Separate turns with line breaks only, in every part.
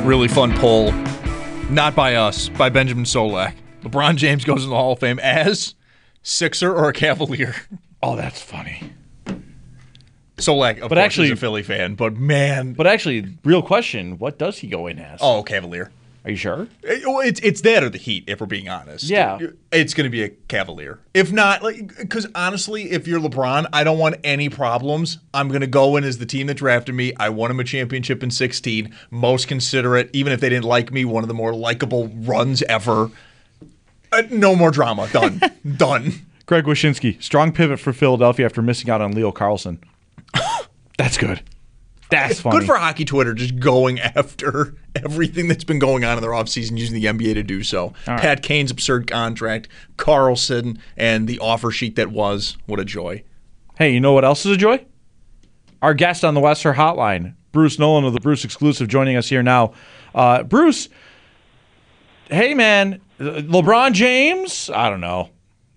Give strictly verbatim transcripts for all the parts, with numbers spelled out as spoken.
really fun poll, not by us, by Benjamin Solak. LeBron James goes in the Hall of Fame as Sixer or a Cavalier.
Oh, that's funny.
Solak, of
but
course,
actually,
is a Philly fan, but man.
But actually, real question, what does he go in as?
Oh, Cavalier.
Are you sure?
It, well, it's it's that or the Heat, if we're being honest.
Yeah.
It's going to be a Cavalier. If not, like, because honestly, if you're LeBron, I don't want any problems. I'm going to go in as the team that drafted me. I won him a championship in sixteen. Most considerate, even if they didn't like me, one of the more likable runs ever. Uh, no more drama. Done. Done.
Greg Wyshynski, strong pivot for Philadelphia after missing out on Leo Carlson. That's good. That's funny.
Good for hockey Twitter, just going after everything that's been going on in their offseason, using the N B A to do so.
Right.
Pat Kane's absurd contract, Carlson, and the offer sheet that was. What a joy.
Hey, you know what else is a joy? Our guest on the Western Hotline, Bruce Nolan of the Bruce Exclusive, joining us here now. Uh, Bruce, hey, man, LeBron James? I don't know.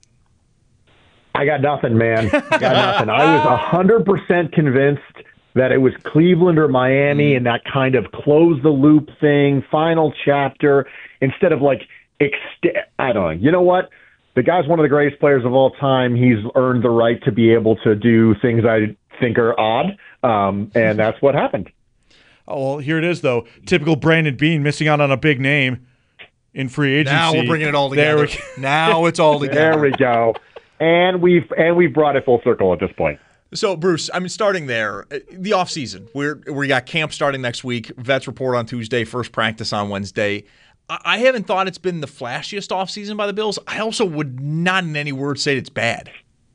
I got nothing, man. I got nothing. I was one hundred percent convinced that it was Cleveland or Miami and that kind of close the loop thing, final chapter, instead of like, ext- I don't know. You know what? The guy's one of the greatest players of all time. He's earned the right to be able to do things I think are odd, um, and that's what happened.
Oh, well, here it is, though. Typical Brandon Beane missing out on a big name in free agency.
Now we're bringing it all together.
There we go.
Now it's all together.
There we go. And we've and we've brought it full circle at this point.
So, Bruce, I mean, starting there, the offseason, we're we got camp starting next week, vets report on Tuesday, first practice on Wednesday. I, I haven't thought it's been the flashiest offseason by the Bills. I also would not in any word say it's bad.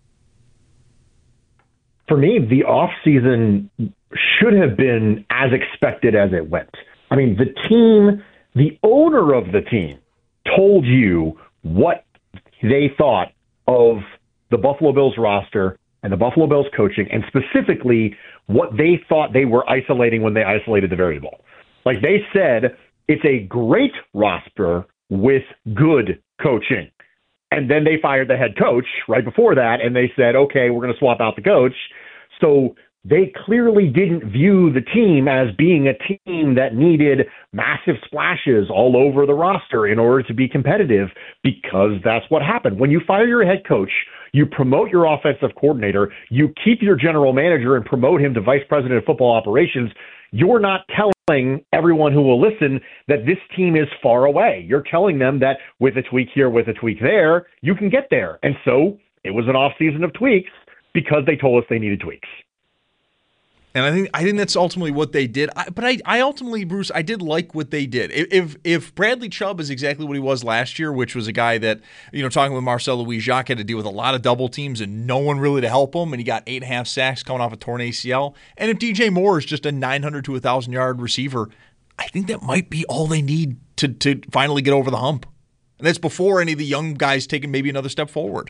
For me, the offseason should have been as expected as it went. I mean, the team, the owner of the team told you what they thought of the Buffalo Bills roster and the Buffalo Bills coaching, and specifically what they thought they were isolating when they isolated the variable. Like they said, it's a great roster with good coaching. And then they fired the head coach right before that, and they said, okay, we're going to swap out the coach. So they clearly didn't view the team as being a team that needed massive splashes all over the roster in order to be competitive, because that's what happened. When you fire your head coach, you promote your offensive coordinator, you keep your general manager and promote him to vice president of football operations. You're not telling everyone who will listen that this team is far away. You're telling them that with a tweak here, with a tweak there, you can get there. And so it was an off season of tweaks because they told us they needed tweaks.
And I think I think that's ultimately what they did. I, but I, I ultimately, Bruce, I did like what they did. If if Bradley Chubb is exactly what he was last year, which was a guy that, you know, talking with Marcel Louis-Jacques, had to deal with a lot of double teams and no one really to help him, and he got eight and a half sacks coming off a torn A C L. And if D J Moore is just a nine hundred to one thousand yard receiver, I think that might be all they need to to finally get over the hump. And that's before any of the young guys taking maybe another step forward.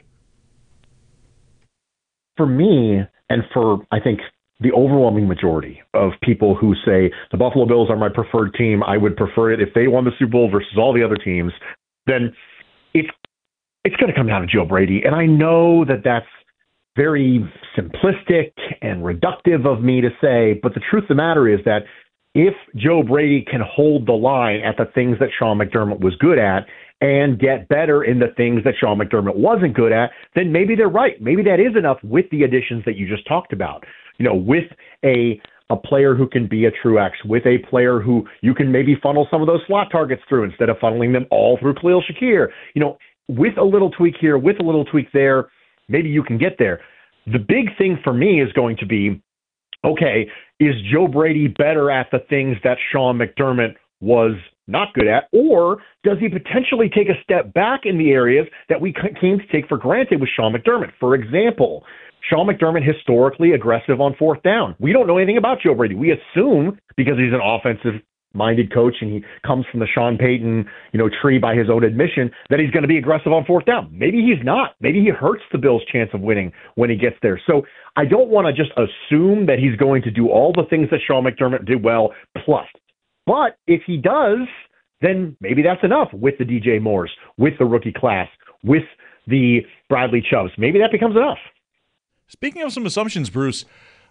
For me, and for, I think, the overwhelming majority of people who say the Buffalo Bills are my preferred team, I would prefer it if they won the Super Bowl versus all the other teams, then it's it's going to come down to Joe Brady. And I know that that's very simplistic and reductive of me to say, but the truth of the matter is that if Joe Brady can hold the line at the things that Sean McDermott was good at and get better in the things that Sean McDermott wasn't good at, then maybe they're right. Maybe that is enough with the additions that you just talked about. You know, with a a player who can be a true X, with a player who you can maybe funnel some of those slot targets through instead of funneling them all through Khalil Shakir. You know, with a little tweak here, with a little tweak there, maybe you can get there. The big thing for me is going to be, okay, is Joe Brady better at the things that Sean McDermott was not good at, or does he potentially take a step back in the areas that we came to take for granted with Sean McDermott? For example, Sean McDermott historically aggressive on fourth down. We don't know anything about Joe Brady. We assume because he's an offensive-minded coach and he comes from the Sean Payton, you know, tree by his own admission, that he's going to be aggressive on fourth down. Maybe he's not. Maybe he hurts the Bills' chance of winning when he gets there. So I don't want to just assume that he's going to do all the things that Sean McDermott did well, plus. But if he does, then maybe that's enough with the D J Moores, with the rookie class, with the Bradley Chubbs. Maybe that becomes enough.
Speaking of some assumptions, Bruce,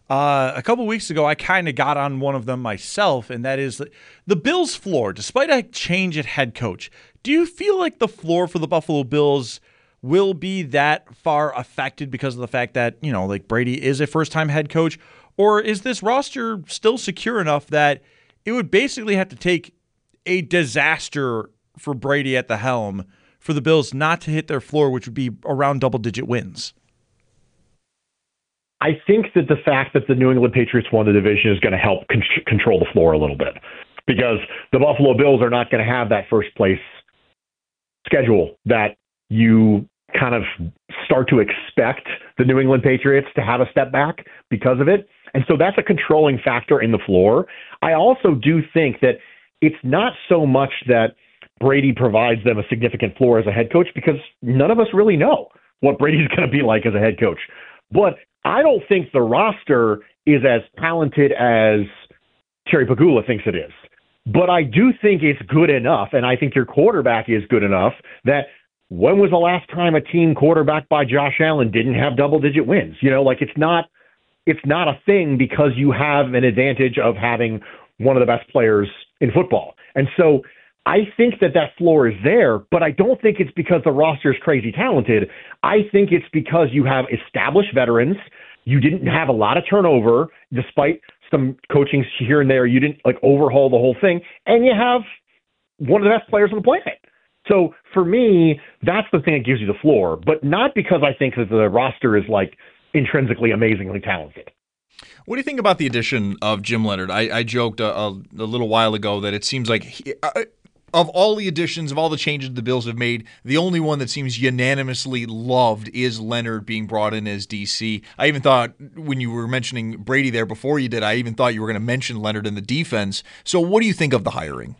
Uh, a couple weeks ago, I kind of got on one of them myself, and that is the Bills' floor. Despite a change at head coach, do you feel like the floor for the Buffalo Bills will be that far affected because of the fact that, you know, like Brady is a first-time head coach? Or is this roster still secure enough that it would basically have to take a disaster for Brady at the helm for the Bills not to hit their floor, which would be around double-digit wins?
I think that the fact that the New England Patriots won the division is going to help con- control the floor a little bit, because the Buffalo Bills are not going to have that first place schedule that you kind of start to expect the New England Patriots to have a step back because of it. And so that's a controlling factor in the floor. I also do think that it's not so much that Brady provides them a significant floor as a head coach, because none of us really know what Brady's going to be like as a head coach. But I don't think the roster is as talented as Terry Pagula thinks it is. But I do think it's good enough, and I think your quarterback is good enough, that when was the last time a team quarterbacked by Josh Allen didn't have double-digit wins? You know, like it's not it's not a thing because you have an advantage of having one of the best players in football. And so I think that that floor is there, but I don't think it's because the roster is crazy talented. I think it's because you have established veterans. You didn't have a lot of turnover, despite some coaching here and there. You didn't like overhaul the whole thing, and you have one of the best players on the planet. So for me, that's the thing that gives you the floor, but not because I think that the roster is like intrinsically amazingly talented.
What do you think about the addition of Jim Leonhard? I, I joked a, a, a little while ago that it seems like he, uh, of all the additions, of all the changes the Bills have made, the only one that seems unanimously loved is Leonhard being brought in as D C. I even thought when you were mentioning Brady there before you did, I even thought you were going to mention Leonhard in the defense. So what do you think of the hiring?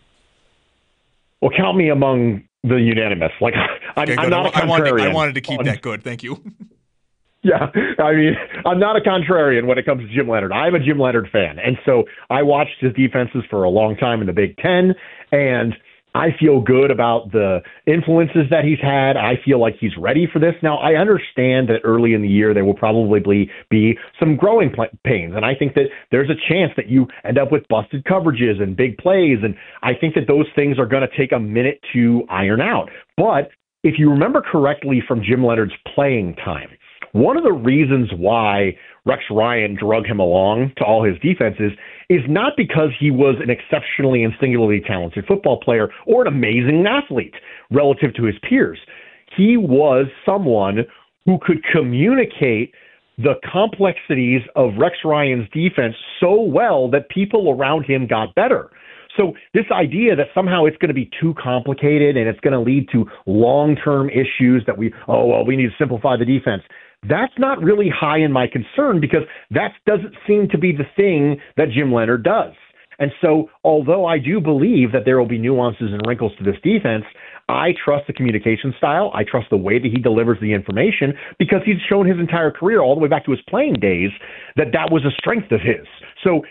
Well, count me among the unanimous. Like I'm,
okay,
I'm not a contrarian.
I wanted, I wanted to keep on, that good. Thank you.
Yeah, I mean, I'm not a contrarian when it comes to Jim Leonhard. I'm a Jim Leonhard fan. And so I watched his defenses for a long time in the Big Ten, and I feel good about the influences that he's had. I feel like he's ready for this. Now, I understand that early in the year there will probably be some growing pains, and I think that there's a chance that you end up with busted coverages and big plays, and I think that those things are going to take a minute to iron out. But if you remember correctly from Jim Leonhard's playing time, one of the reasons why Rex Ryan drug him along to all his defenses is not because he was an exceptionally and singularly talented football player or an amazing athlete relative to his peers. He was someone who could communicate the complexities of Rex Ryan's defense so well that people around him got better. So this idea that somehow it's going to be too complicated and it's going to lead to long-term issues that we, oh, well, we need to simplify the defense. That's not really high in my concern, because that doesn't seem to be the thing that Jim Leonhard does. And so although I do believe that there will be nuances and wrinkles to this defense, I trust the communication style. I trust the way that he delivers the information, because he's shown his entire career, all the way back to his playing days, that that was a strength of his. So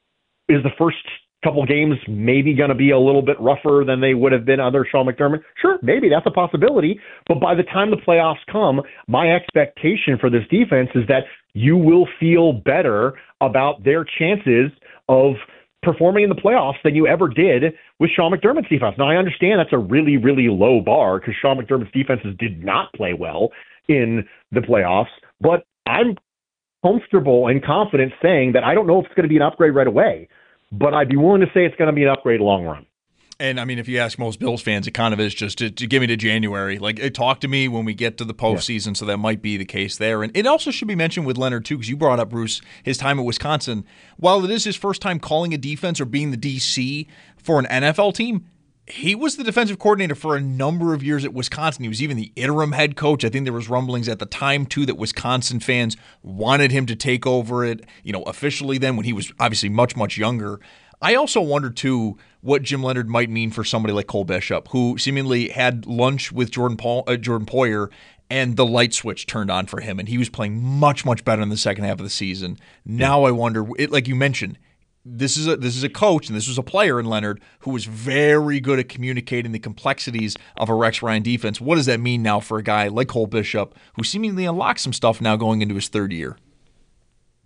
is the first couple games maybe going to be a little bit rougher than they would have been under Sean McDermott? Sure, maybe that's a possibility. But by the time the playoffs come, my expectation for this defense is that you will feel better about their chances of performing in the playoffs than you ever did with Sean McDermott's defense. Now, I understand that's a really, really low bar, because Sean McDermott's defenses did not play well in the playoffs, but I'm comfortable and confident saying that I don't know if it's going to be an upgrade right away, but I'd be willing to say it's going to be an upgrade long run.
And, I mean, if you ask most Bills fans, it kind of is just to, to give me to January. Like, it, talk to me when we get to the postseason, yeah. So that might be the case there. And it also should be mentioned with Leonhard, too, because you brought up, Bruce, his time at Wisconsin. While it is his first time calling a defense or being the D C for an N F L team, he was the defensive coordinator for a number of years at Wisconsin. He was even the interim head coach. I think there was rumblings at the time, too, that Wisconsin fans wanted him to take over it, you know, officially then, when he was obviously much, much younger. I also wonder, too, what Jim Leonhard might mean for somebody like Cole Bishop, who seemingly had lunch with Jordan Paul, uh, Jordan Poyer, and the light switch turned on for him, and he was playing much, much better in the second half of the season. Now I wonder, it, like you mentioned, this is a this is a coach and this was a player in Leonhard who was very good at communicating the complexities of a Rex Ryan defense. What does that mean now for a guy like Cole Bishop, who seemingly unlocks some stuff now going into his third year?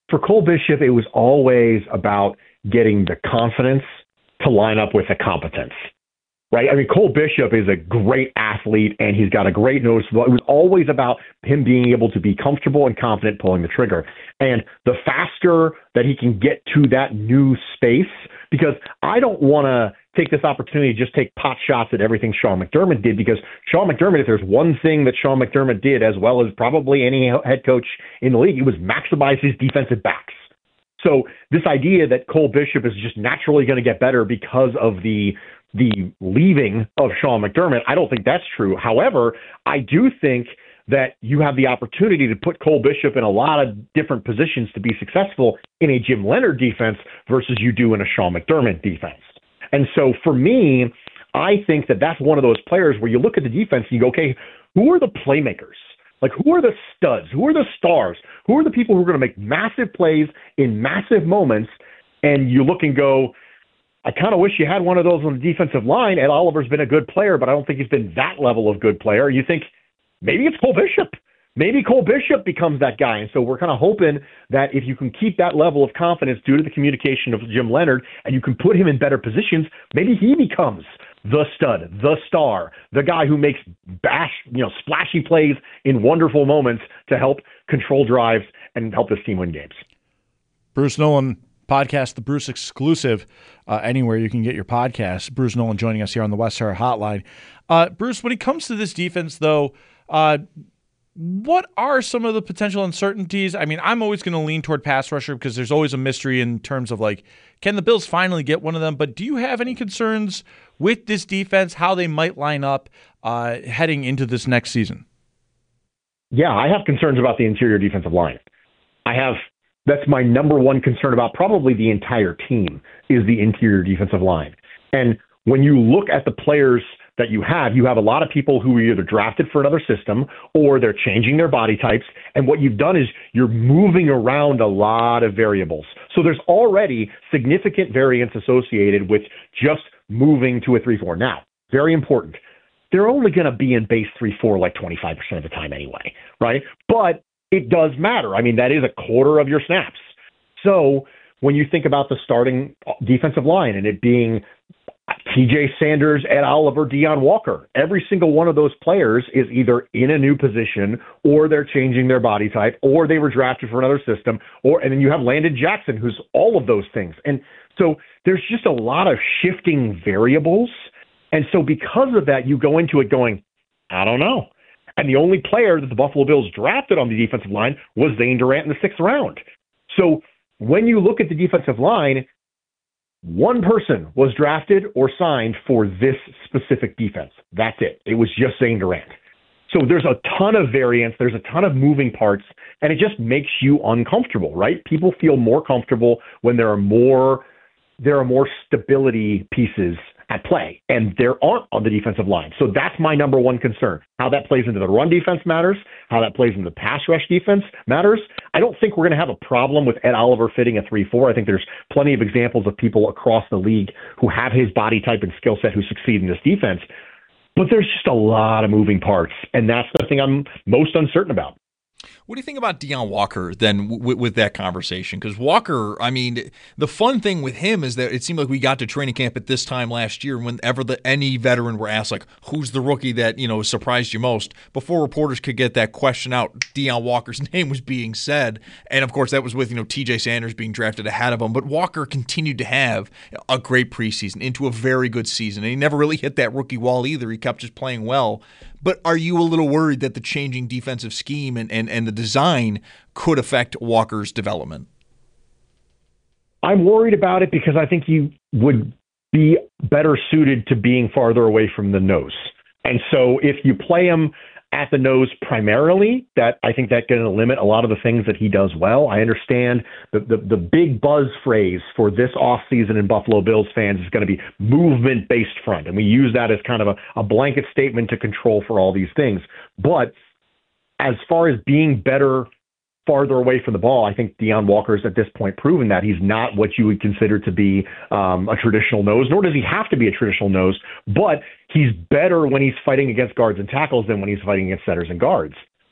for Cole Bishop, it was always about getting the confidence to line up with the competence. Right? I mean, Cole Bishop is a great athlete, and he's got a great nose. It was always about him being able to be comfortable and confident pulling the trigger. And the faster that he can get to that new space, because I don't want to take this opportunity to just take pot shots at everything Sean McDermott did, because Sean McDermott, if there's one thing that Sean McDermott did, as well as probably any head coach in the league, it was maximize his defensive backs. So this idea that Cole Bishop is just naturally going to get better because of the the leaving of Sean McDermott, I don't think that's true. However, I do think that you have the opportunity to put Cole Bishop in a lot of different positions to be successful in a Jim Leonhard defense versus you do in a Sean McDermott defense. And so for me, I think that that's one of those players where you look at the defense and you go, okay, who are the playmakers? Like, who are the studs? Who are the stars? Who are the people who are going to make massive plays in massive moments? And you look and go, I kind of wish you had one of those on the defensive line. Ed Oliver's been a good player, but I don't think he's been that level of good player. You think maybe it's Cole Bishop. Maybe Cole Bishop becomes that guy. And so we're kind of hoping that if you can keep that level of confidence due to the communication of Jim Leonhard and you can put him in better positions, maybe he becomes the stud, the star, the guy who makes bash, you know, splashy plays in wonderful moments to help control drives and help this team win games.
Bruce Nolan podcast, the Bruce exclusive, uh, anywhere you can get your podcast. Bruce Nolan joining us here on the West Star Hotline. Uh, Bruce, when it comes to this defense, though, uh, what are some of the potential uncertainties? I mean, I'm always going to lean toward pass rusher because there's always a mystery in terms of, like, can the Bills finally get one of them? But do you have any concerns with this defense, how they might line up uh, heading into this next season?
Yeah, I have concerns about the interior defensive line. I have That's my number one concern about probably the entire team is the interior defensive line. And when you look at the players that you have, you have a lot of people who are either drafted for another system or they're changing their body types. And what you've done is you're moving around a lot of variables. So there's already significant variance associated with just moving to a three four. Now, very important. They're only going to be in base three four like twenty-five percent of the time anyway, right? But it does matter. I mean, that is a quarter of your snaps. So when you think about the starting defensive line and it being T J Sanders, Ed Oliver, Deon Walker, every single one of those players is either in a new position or they're changing their body type or they were drafted for another system, or and then you have Landon Jackson, who's all of those things. And so there's just a lot of shifting variables. And so because of that, you go into it going, I don't know. And the only player that the Buffalo Bills drafted on the defensive line was Zane Durant in the sixth round. So when you look at the defensive line, one person was drafted or signed for this specific defense. That's it. It was just Zane Durant. So there's a ton of variance. There's a ton of moving parts, and it just makes you uncomfortable, right? People feel more comfortable when there are more there are more stability pieces at play, and there aren't on the defensive line. So that's my number one concern. How that plays into the run defense matters. How that plays into the pass rush defense matters. I don't think we're going to have a problem with Ed Oliver fitting a three four. I think there's plenty of examples of people across the league who have his body type and skill set who succeed in this defense. But there's just a lot of moving parts, and that's the thing I'm most uncertain about.
What do you think about Deon Walker then w- with that conversation? Because Walker, I mean, the fun thing with him is that it seemed like we got to training camp at this time last year, whenever the, any veteran were asked, like, who's the rookie that, you know, surprised you most? Before reporters could get that question out, Deon Walker's name was being said. And, of course, that was with, you know, T J Sanders being drafted ahead of him. But Walker continued to have a great preseason into a very good season. And he never really hit that rookie wall either. He kept just playing well. But are you a little worried that the changing defensive scheme and, and, and the design could affect Walker's development?
I'm worried about it because I think you would be better suited to being farther away from the nose. And so if you play him at the nose primarily, that I think that's going to limit a lot of the things that he does well. I understand the, the, the big buzz phrase for this offseason in Buffalo Bills fans is going to be movement-based front. And we use that as kind of a, a blanket statement to control for all these things. But as far as being better farther away from the ball, I think Deon Walker's at this point proven that he's not what you would consider to be um, a traditional nose, nor does he have to be a traditional nose, but he's better when he's fighting against guards and tackles than when he's fighting against setters and guards.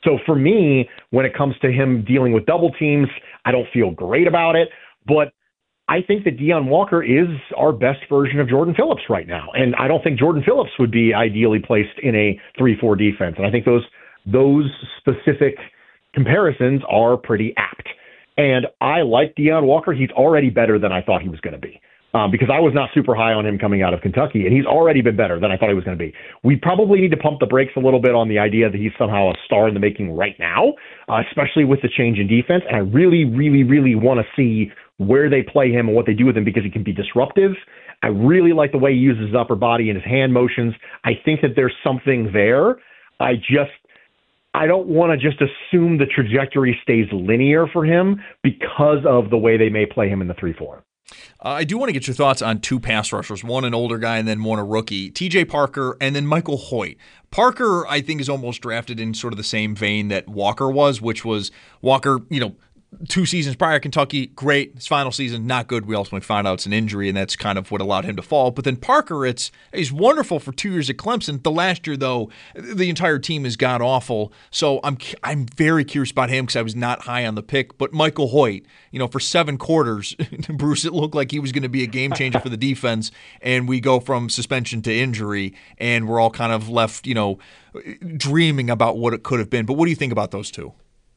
So for me, when it comes to him dealing with double teams, I don't feel great about it. But I think that Deone Walker is our best version of Jordan Phillips right now. And I don't think Jordan Phillips would be ideally placed in a three four defense. And I think those those specific comparisons are pretty apt. And I like Deone Walker. He's already better than I thought he was going to be. Um, because I was not super high on him coming out of Kentucky, and he's already been better than I thought he was going to be. We probably need to pump the brakes a little bit on the idea that he's somehow a star in the making right now, uh, especially with the change in defense. And I really, really, really want to see where they play him and what they do with him because he can be disruptive. I really like the way he uses his upper body and his hand motions. I think that there's something there. I just I don't want to just assume the trajectory stays linear for him because of the way they may play him in the three four.
Uh, I do want to get your thoughts on two pass rushers, one an older guy and then one a rookie, T J Parker and then Michael Hoyt. Parker, I think, is almost drafted in sort of the same vein that Walker was, which was Walker, you know, two seasons prior, Kentucky, great. His final season, not good. We ultimately found out it's an injury, and that's kind of what allowed him to fall. But then Parker, it's he's wonderful for two years at Clemson. The last year, though, the entire team is god-awful. So I'm I'm very curious about him because I was not high on the pick. But Michael Hoyt, you know, for seven quarters, Bruce, it looked like he was going to be a game changer for the defense, and we go from suspension to injury, and we're all kind of left, you know, dreaming about what it could have been. But what do you think about those two?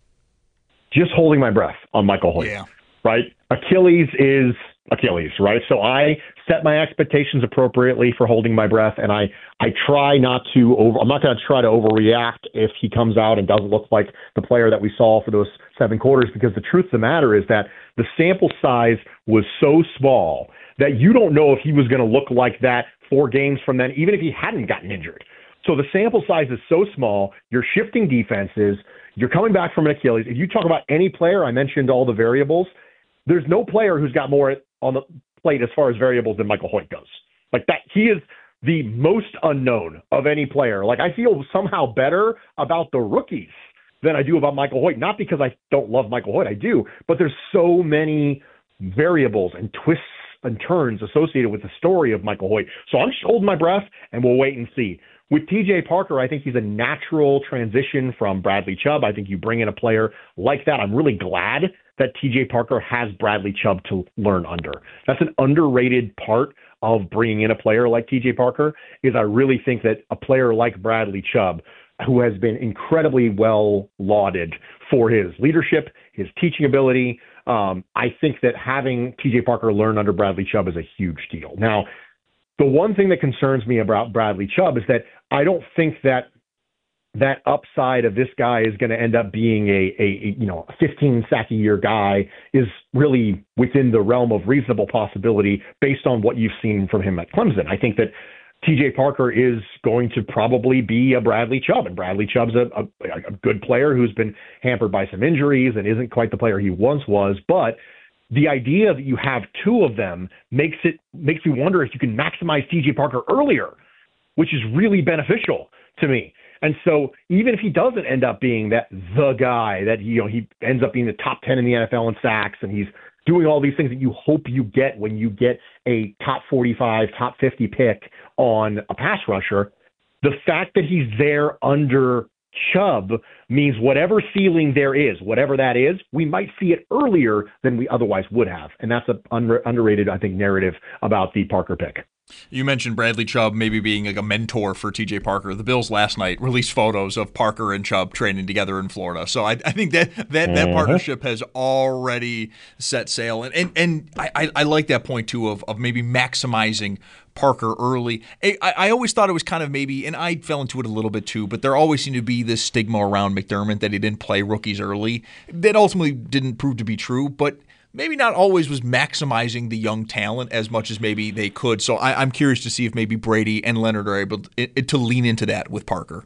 Just holding my breath on Michael Hoyt,
yeah.
right? Achilles is Achilles, right? So I set my expectations appropriately for holding my breath, and I, I try not to over. I'm not going to try to overreact if he comes out and doesn't look like the player that we saw for those seven quarters, because the truth of the matter is that the sample size was so small that you don't know if he was going to look like that four games from then, even if he hadn't gotten injured. So the sample size is so small. You're shifting defenses. You're coming back from an Achilles. If you talk about any player, I mentioned all the variables. There's no player who's got more on the plate as far as variables than Michael Hoyt goes. Like that, he is the most unknown of any player. Like I feel somehow better about the rookies than I do about Michael Hoyt. Not because I don't love Michael Hoyt, I do, but there's so many variables and twists and turns associated with the story of Michael Hoyt. So I'm just holding my breath, and we'll wait and see. With T J Parker, I think he's a natural transition from Bradley Chubb. I think you bring in a player like that. I'm really glad that T J Parker has Bradley Chubb to learn under. That's an underrated part of bringing in a player like T J Parker, is I really think that a player like Bradley Chubb, who has been incredibly well lauded for his leadership, his teaching ability, um, I think that having T J Parker learn under Bradley Chubb is a huge deal. Now, the one thing that concerns me about Bradley Chubb is that I don't think that that upside of this guy is going to end up being a, a, you know, fifteen sack a year guy is really within the realm of reasonable possibility based on what you've seen from him at Clemson. I think that T J Parker is going to probably be a Bradley Chubb, and Bradley Chubb's a, a, a good player who's been hampered by some injuries and isn't quite the player he once was, but the idea that you have two of them makes it makes me wonder if you can maximize T J Parker earlier, which is really beneficial to me. And so even if he doesn't end up being that the guy that, you know, he ends up being the top ten in the N F L in sacks, and he's doing all these things that you hope you get when you get a top forty-five, top fifty pick on a pass rusher, the fact that he's there under Chubb means whatever ceiling there is, whatever that is, we might see it earlier than we otherwise would have. And that's an under, underrated, I think, narrative about the Parker pick.
You mentioned Bradley Chubb maybe being like a mentor for T J Parker. The Bills last night released photos of Parker and Chubb training together in Florida. So I, I think that that, that mm-hmm. partnership has already set sail. And and, and I, I like that point, too, of, of maybe maximizing Parker early. I, I always thought it was kind of maybe, and I fell into it a little bit too, but there always seemed to be this stigma around McDermott that he didn't play rookies early. That ultimately didn't prove to be true, but maybe not always was maximizing the young talent as much as maybe they could. So I, I'm curious to see if maybe Brady and Leonard are able to, to lean into that with Parker.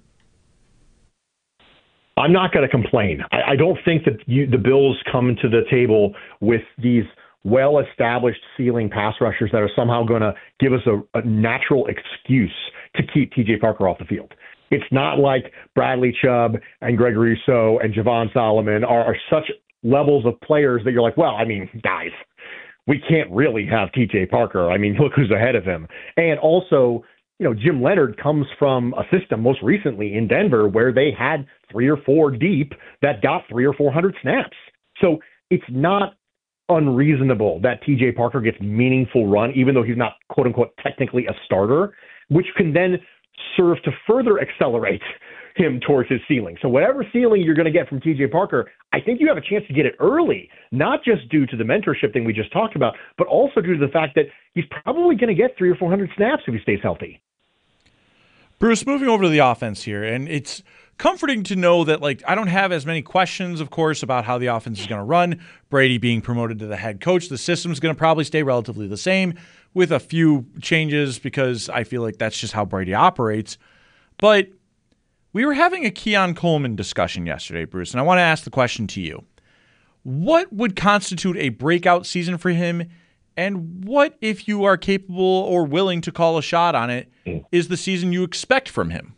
I'm not going to complain. I, I don't think that you, the Bills come to the table with these well-established ceiling pass rushers that are somehow going to give us a, a natural excuse to keep T J Parker off the field. It's not like Bradley Chubb and Gregory Rousseau and Javon Solomon are, are such levels of players that you're like, well, I mean, guys, we can't really have T J Parker. I mean, look who's ahead of him. And also, you know, Jim Leonhard comes from a system most recently in Denver where they had three or four deep that got three or four hundred snaps. So it's not unreasonable that T J Parker gets meaningful run, even though he's not quote unquote technically a starter, which can then serve to further accelerate him towards his ceiling. So whatever ceiling you're going to get from T J Parker, I think you have a chance to get it early, not just due to the mentorship thing we just talked about, but also due to the fact that he's probably going to get three or four hundred snaps if he stays healthy.
Bruce, moving over to the offense here, and it's comforting to know that, like, I don't have as many questions, of course, about how the offense is going to run. Brady being promoted to the head coach, the system's going to probably stay relatively the same with a few changes because I feel like that's just how Brady operates. But we were having a Keon Coleman discussion yesterday, Bruce, and I want to ask the question to you. What would constitute a breakout season for him, and what, if you are capable or willing to call a shot on it, is the season you expect from him?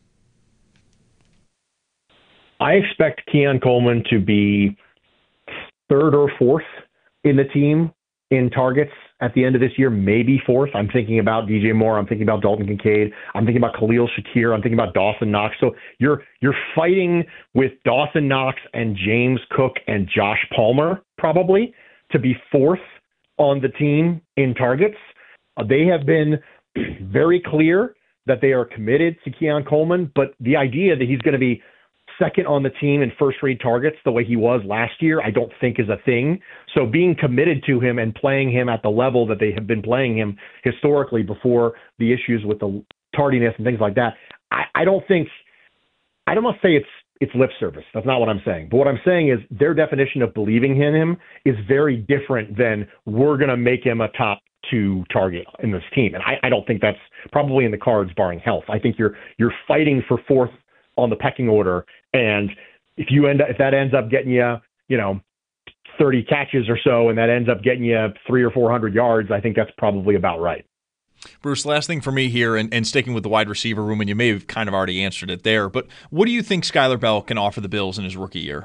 I expect Keon Coleman to be third or fourth in the team in targets at the end of this year, maybe fourth. I'm thinking about D J Moore. I'm thinking about Dalton Kincaid. I'm thinking about Khalil Shakir. I'm thinking about Dawson Knox. So you're you're fighting with Dawson Knox and James Cook and Josh Palmer probably to be fourth on the team in targets. Uh, they have been very clear that they are committed to Keon Coleman, but the idea that he's going to be second on the team in first-rate targets the way he was last year, I don't think is a thing. So being committed to him and playing him at the level that they have been playing him historically before the issues with the tardiness and things like that, I, I don't think – I don't want to say it's it's lip service. That's not what I'm saying. But what I'm saying is their definition of believing in him is very different than we're going to make him a top two target in this team. And I, I don't think that's probably in the cards barring health. I think you're you're fighting for fourth on the pecking order. And if you end up, if that ends up getting you, you know, thirty catches or so, and that ends up getting you three or four hundred yards, I think that's probably about right.
Bruce, last thing for me here, and, and sticking with the wide receiver room, and you may have kind of already answered it there, but what do you think Skylar Bell can offer the Bills in his rookie year?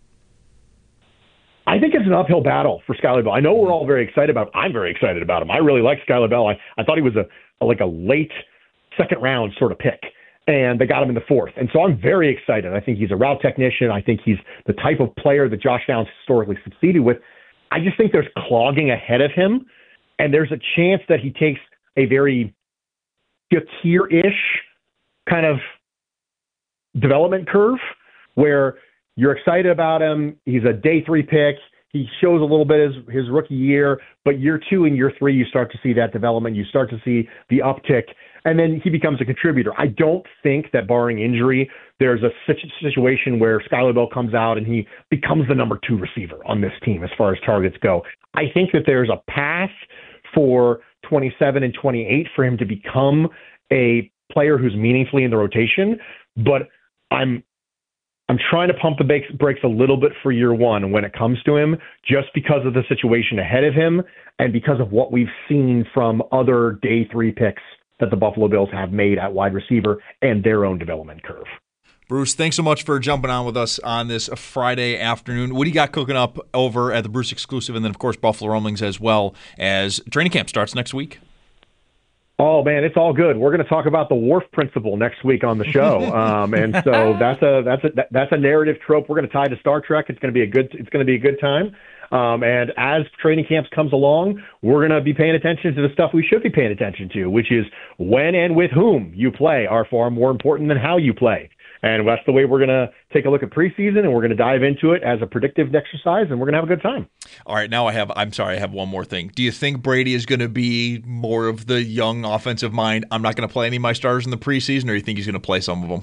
I think it's an uphill battle for Skylar Bell. I know we're all very excited about him. I'm very excited about him. I really like Skylar Bell. I, I thought he was a, a like a late second round sort of pick, and they got him in the fourth. And so I'm very excited. I think he's a route technician. I think he's the type of player that Josh Downs historically succeeded with. I just think there's clogging ahead of him, and there's a chance that he takes a very Shakir-ish kind of development curve where you're excited about him. He's a day three pick. He shows a little bit his, his rookie year, but year two and year three, you start to see that development. You start to see the uptick, and then he becomes a contributor. I don't think that barring injury, there's a situation where Skylar Bell comes out and he becomes the number two receiver on this team as far as targets go. I think that there's a path for twenty-seven and twenty-eight for him to become a player who's meaningfully in the rotation, but I'm I'm trying to pump the brakes, brakes a little bit for year one when it comes to him, just because of the situation ahead of him and because of what we've seen from other day three picks that the Buffalo Bills have made at wide receiver and their own development curve.
Bruce, thanks so much for jumping on with us on this Friday afternoon. What do you got cooking up over at the Bruce Exclusive, and then, of course, Buffalo Rumblings as well, as training camp starts next week?
Oh, man, it's all good. We're going to talk about the Wharf Principle next week on the show, um, and so that's a that's a that's a narrative trope we're going to tie to Star Trek. It's going to be a good it's going to be a good time. Um, and as training camps comes along, we're going to be paying attention to the stuff we should be paying attention to, which is when and with whom you play are far more important than how you play. And that's the way we're going to take a look at preseason, and we're going to dive into it as a predictive exercise, and we're going to have a good time.
All right, now I have, I'm sorry, I have one more thing. Do you think Brady is going to be more of the young offensive mind? I'm not going to play any of my starters in the preseason, or do you think he's going to play some of them?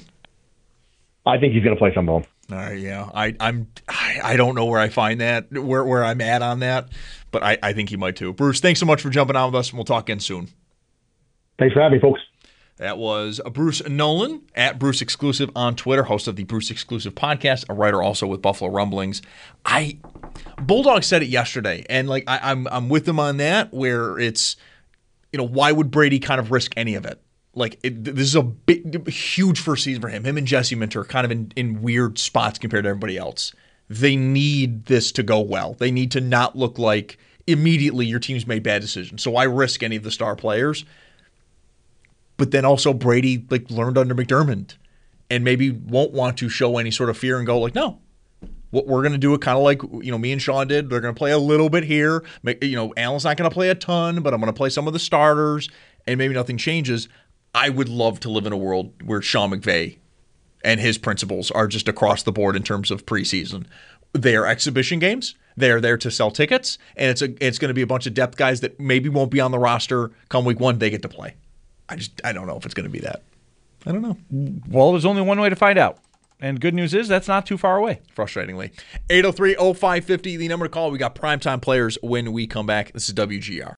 I think he's going to play some of them.
All right, yeah. I, I'm, I, I don't know where I find that, where, where I'm at on that, but I, I think he might too. Bruce, thanks so much for jumping on with us, and we'll talk again soon.
Thanks for having me, folks.
That was Bruce Nolan, at Bruce Exclusive on Twitter, host of the Bruce Exclusive podcast, a writer also with Buffalo Rumblings. I Bulldog said it yesterday, and like I, I'm I'm with him on that, where it's, you know, why would Brady kind of risk any of it? Like it, this is a big, huge first season for him. Him and Jesse Minter are kind of in, in weird spots compared to everybody else. They need this to go well. They need to not look like immediately your team's made bad decisions. So why risk any of the star players? but then also Brady like learned under McDermott and maybe won't want to show any sort of fear and go like, no, what we're going to do it kind of like, you know, me and Sean did. They're going to play a little bit here. You know, Allen's not going to play a ton, but I'm going to play some of the starters and maybe nothing changes. I would love to live in a world where Sean McVay and his principles are just across the board in terms of preseason. They are exhibition games. They are there to sell tickets, and it's a it's going to be a bunch of depth guys that maybe won't be on the roster come week one. They get to play. I just I don't know if it's going to be that. I don't know.
Well, there's only one way to find out. And good news is that's not too far away.
Frustratingly. eight oh three oh five five oh, the number to call. We got primetime players when we come back. This is W G R.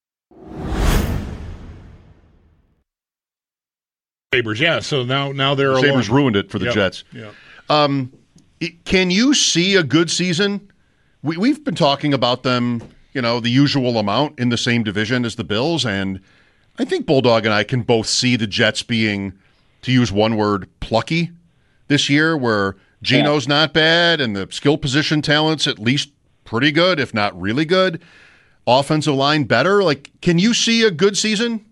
Sabres, yeah. So now now they're
Sabres
alone.
ruined it for the
Yep.
Jets.
Yeah.
Um, it- can you see a good season? We, we've been talking about them, you know, the usual amount in the same division as the Bills, and I think Bulldog and I can both see the Jets being, to use one word, plucky this year, where Geno's not bad and the skill position talent's at least pretty good, if not really good. Offensive line better. Like, can you see a good season?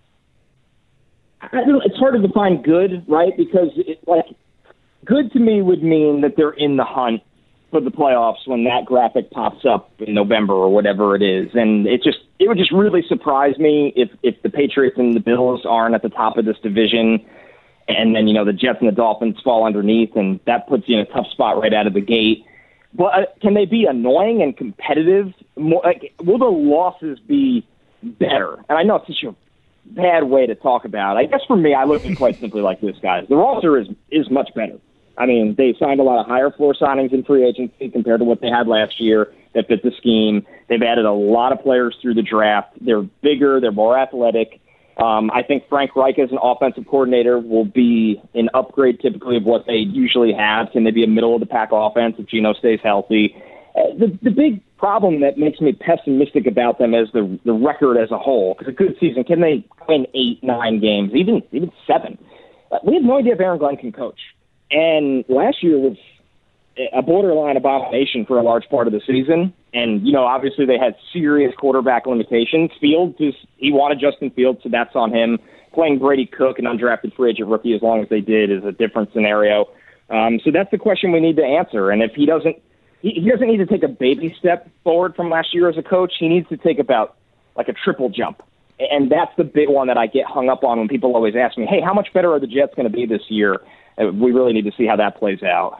I don't, it's hard to define good, right? Because it, like good to me would mean that they're in the hunt for the playoffs when that graphic pops up in November or whatever it is. And it just it would just really surprise me if if the Patriots and the Bills aren't at the top of this division, and then you know the Jets and the Dolphins fall underneath, and that puts you in a tough spot right out of the gate. But uh, can they be annoying and competitive? More, like, will the losses be better? And I know it's such a bad way to talk about it. I guess for me, I look at it quite simply like this, guys. The roster is is much better. I mean, they signed a lot of higher floor signings in free agency compared to what they had last year that fit the scheme. They've added a lot of players through the draft. They're bigger. They're more athletic. Um, I think Frank Reich as an offensive coordinator will be an upgrade typically of what they usually have. Can they be a middle-of-the-pack offense if Geno stays healthy? Uh, the, the big problem that makes me pessimistic about them is the the record as a whole. Because a good season, can they win eight, nine games, even even seven? Uh, we have no idea if Aaron Glenn can coach. And last year was a borderline abomination for a large part of the season. And, you know, obviously they had serious quarterback limitations. Fields, is, he wanted Justin Fields, so that's on him. Playing Brady Cook, an undrafted free agent rookie, as long as they did, is a different scenario. Um, so that's the question we need to answer. And if he doesn't, he, he doesn't need to take a baby step forward from last year as a coach. He needs to take about like a triple jump. And that's the big one that I get hung up on when people always ask me, hey, how much better are the Jets going to be this year? We really need to see how that plays out.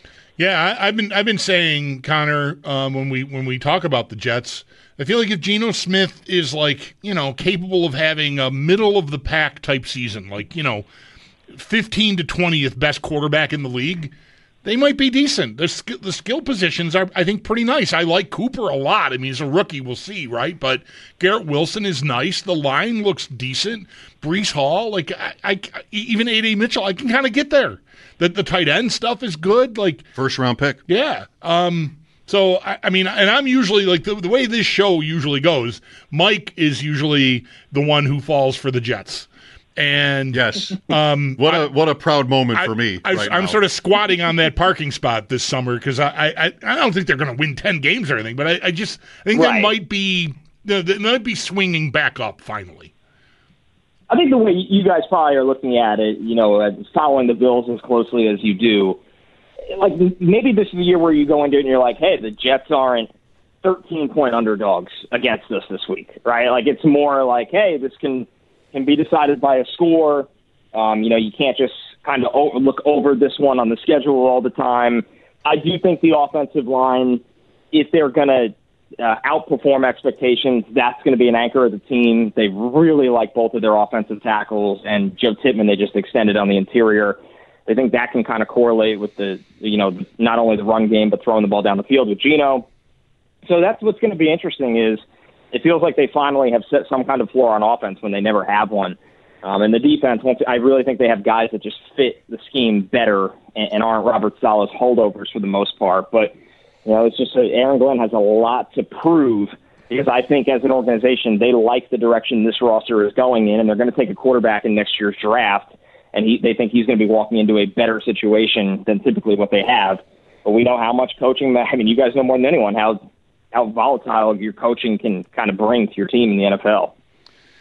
Yeah, I, I've been I've been saying, Connor, um, when we when we talk about the Jets, I feel like if Geno Smith is like, you know, capable of having a middle of the pack type season, like, you know, fifteen to twentieth best quarterback in the league, they might be decent. The sk- the skill positions are, I think, pretty nice. I like Cooper a lot. I mean, he's a rookie, we'll see, right? But Garrett Wilson is nice. The line looks decent. Breece Hall, like I, I even A D Mitchell, I can kind of get there. The the tight end stuff is good. Like
First round pick.
Yeah. Um. So I, I mean, and I'm usually like the, the way this show usually goes. Mike is usually the one who falls for the Jets. And
Yes.
um,
What
I,
a what a proud moment
I,
for me.
I,
right
I'm
now.
sort of squatting on that parking spot this summer because I, I I don't think they're going to win ten games or anything, but I, I just I think
Right.
that might be they might be swinging back up finally.
I think the way you guys probably are looking at it, you know, uh, following the Bills as closely as you do, like maybe this is the year where you go into it and you're like, hey, the Jets aren't thirteen-point underdogs against us this week, right? Like it's more like, hey, this can can be decided by a score. Um, you know, you can't just kind of o- look over this one on the schedule all the time. I do think the offensive line, if they're going to uh, outperform expectations, that's going to be an anchor of the team. They really like both of their offensive tackles, and Joe Tippmann they just extended on the interior. They think that can kind of correlate with the, you know, not only the run game, but throwing the ball down the field with Geno. So that's what's going to be interesting is it feels like they finally have set some kind of floor on offense when they never have one. Um, and the defense, once I really think they have guys that just fit the scheme better and, and aren't Robert Saleh's holdovers for the most part. But, you know, it's just that Aaron Glenn has a lot to prove because I think as an organization, they like the direction this roster is going in, and they're going to take a quarterback in next year's draft, and he, they think he's going to be walking into a better situation than typically what they have. But we know how much coaching, I mean, you guys know more than anyone how how volatile your coaching can kind of bring to your team in the N F L.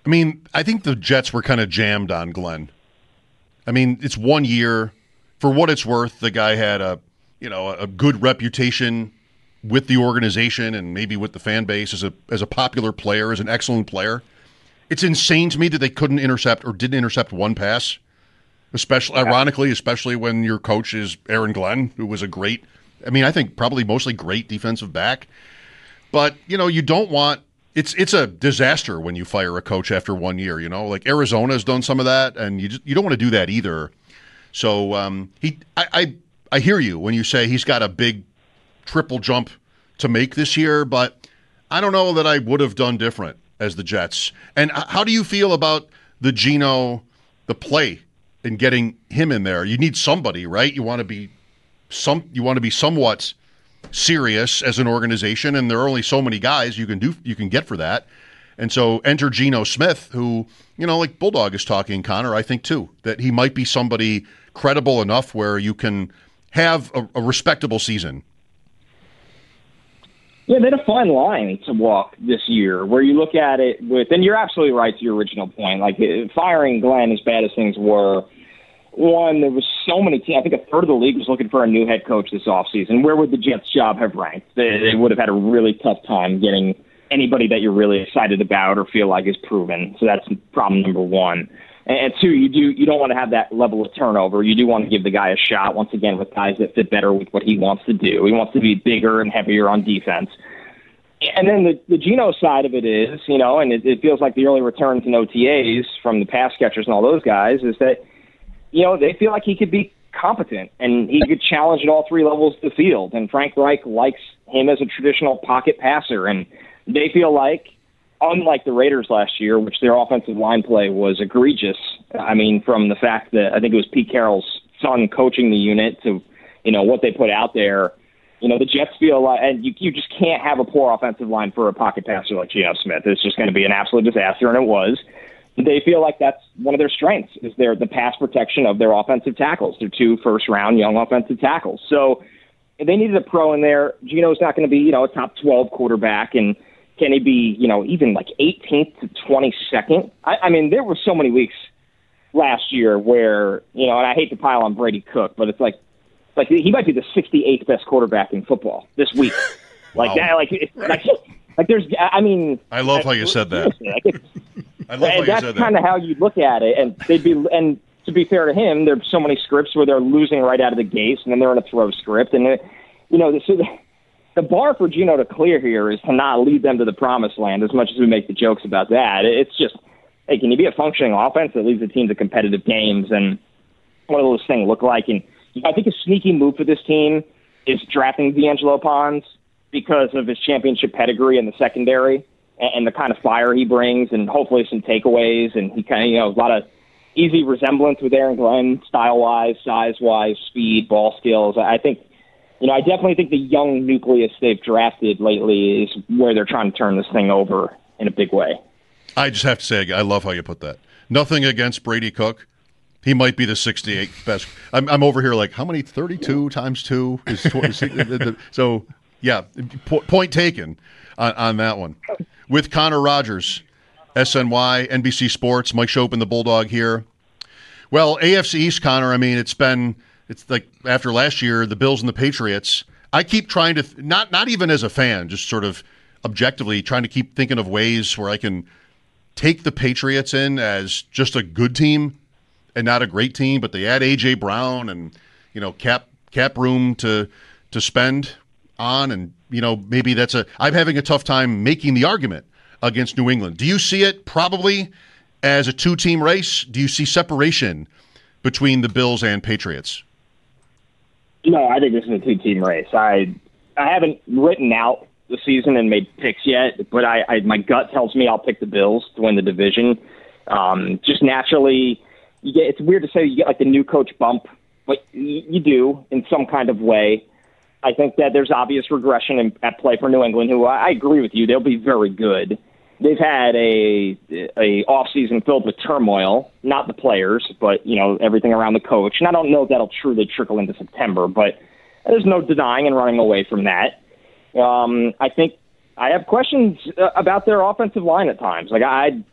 I mean, I think the Jets were kind of jammed on Glenn. I mean, it's one year. For what it's worth, the guy had a, you know, a good reputation with the organization and maybe with the fan base as a as a popular player, as an excellent player. It's insane to me that they couldn't intercept or didn't intercept one pass. Especially, ironically, especially when your coach is Aaron Glenn, who was a great, I mean, I think probably mostly great defensive back. But, you know, you don't want, it's it's a disaster when you fire a coach after one year, you know? Like Arizona's done some of that, and you just, you don't want to do that either. So um, he, I, I, I hear you when you say he's got a big triple jump to make this year, but I don't know that I would have done different as the Jets. And how do you feel about the Geno, the play, and getting him in there? You need somebody, right? You want to be some, you want to be somewhat serious as an organization, and there are only so many guys you can do, you can get for that. And so enter Geno Smith, who, you know, like Bulldog is talking, Connor, I think too, that he might be somebody credible enough where you can have a, a respectable season.
Yeah, they had a fine line to walk this year where you look at it with, and you're absolutely right to your original point, like firing Glenn, as bad as things were, one, there was so many teams, I think a third of the league was looking for a new head coach this offseason. Where would the Jets' job have ranked? They, they would have had a really tough time getting anybody that you're really excited about or feel like is proven. So that's problem number one. And two, you do you don't want to have that level of turnover. You do want to give the guy a shot, once again, with guys that fit better with what he wants to do. He wants to be bigger and heavier on defense. And then the, the Geno side of it is, you know, and it, it feels like the early returns in O T As from the pass catchers and all those guys is that, you know, they feel like he could be competent and he could challenge at all three levels of the field. And Frank Reich likes him as a traditional pocket passer. And they feel like, unlike the Raiders last year, which their offensive line play was egregious, I mean, from the fact that I think it was Pete Carroll's son coaching the unit to, you know, what they put out there, you know, the Jets feel like, and you, you just can't have a poor offensive line for a pocket passer like Geno Smith. It's just going to be an absolute disaster, and it was. They feel like that's one of their strengths, is their the pass protection of their offensive tackles. They're two first-round young offensive tackles. So they needed a pro in there. Geno's not going to be, you know, a top twelve quarterback, and can he be, you know, even like eighteenth to twenty-second? I, I mean, there were so many weeks last year where, you know, and I hate to pile on Brady Cook, but it's like, like he might be the sixty-eighth best quarterback in football this week. Like wow. that, like, like, like there's, I mean.
I love how you said that.
Like
I love how you
that's
said that.
kind of how you look at it, and they'd be, and to be fair to him, there's so many scripts where they're losing right out of the gates, and then they're in a throw script, and you know, so the, the bar for Geno to clear here is to not lead them to the promised land. As much as we make the jokes about that, it's just, hey, can you be a functioning offense that leads the team to competitive games, and what do those things look like? And I think a sneaky move for this team is drafting D'Angelo Pons because of his championship pedigree in the secondary and the kind of fire he brings, and hopefully some takeaways. And he kind of, you know, a lot of easy resemblance with Aaron Glenn, style-wise, size-wise, speed, ball skills. I think, you know, I definitely think the young nucleus they've drafted lately is where they're trying to turn this thing over in a big way.
I just have to say, I love how you put that. Nothing against Brady Cook. He might be the sixty-eighth best. I'm, I'm over here like, how many? thirty-two times two is twenty. So, yeah, point taken on, on that one. With Connor Rogers, S N Y, N B C Sports, Mike Schopp and the Bulldog here. Well, A F C East, Connor, I mean, it's been, it's like after last year, the Bills and the Patriots. I keep trying to, not not even as a fan, just sort of objectively trying to keep thinking of ways where I can take the Patriots in as just a good team and not a great team, but they add A J Brown and, you know, cap cap room to to spend on, and, you know, maybe that's a, I'm having a tough time making the argument against New England. Do you see it probably as a two-team race? Do you see separation between the Bills and Patriots?
No, I think this is a two-team race. I I haven't written out the season and made picks yet, but I, I my gut tells me I'll pick the Bills to win the division. Um, just naturally, you get, it's weird to say you get like the new coach bump, but you, you do in some kind of way. I think that there's obvious regression in, at play for New England, who I, I agree with you, they'll be very good. They've had a a offseason filled with turmoil, not the players, but, you know, everything around the coach. And I don't know if that'll truly trickle into September, but there's no denying and running away from that. Um, I think I have questions about their offensive line at times. Like I,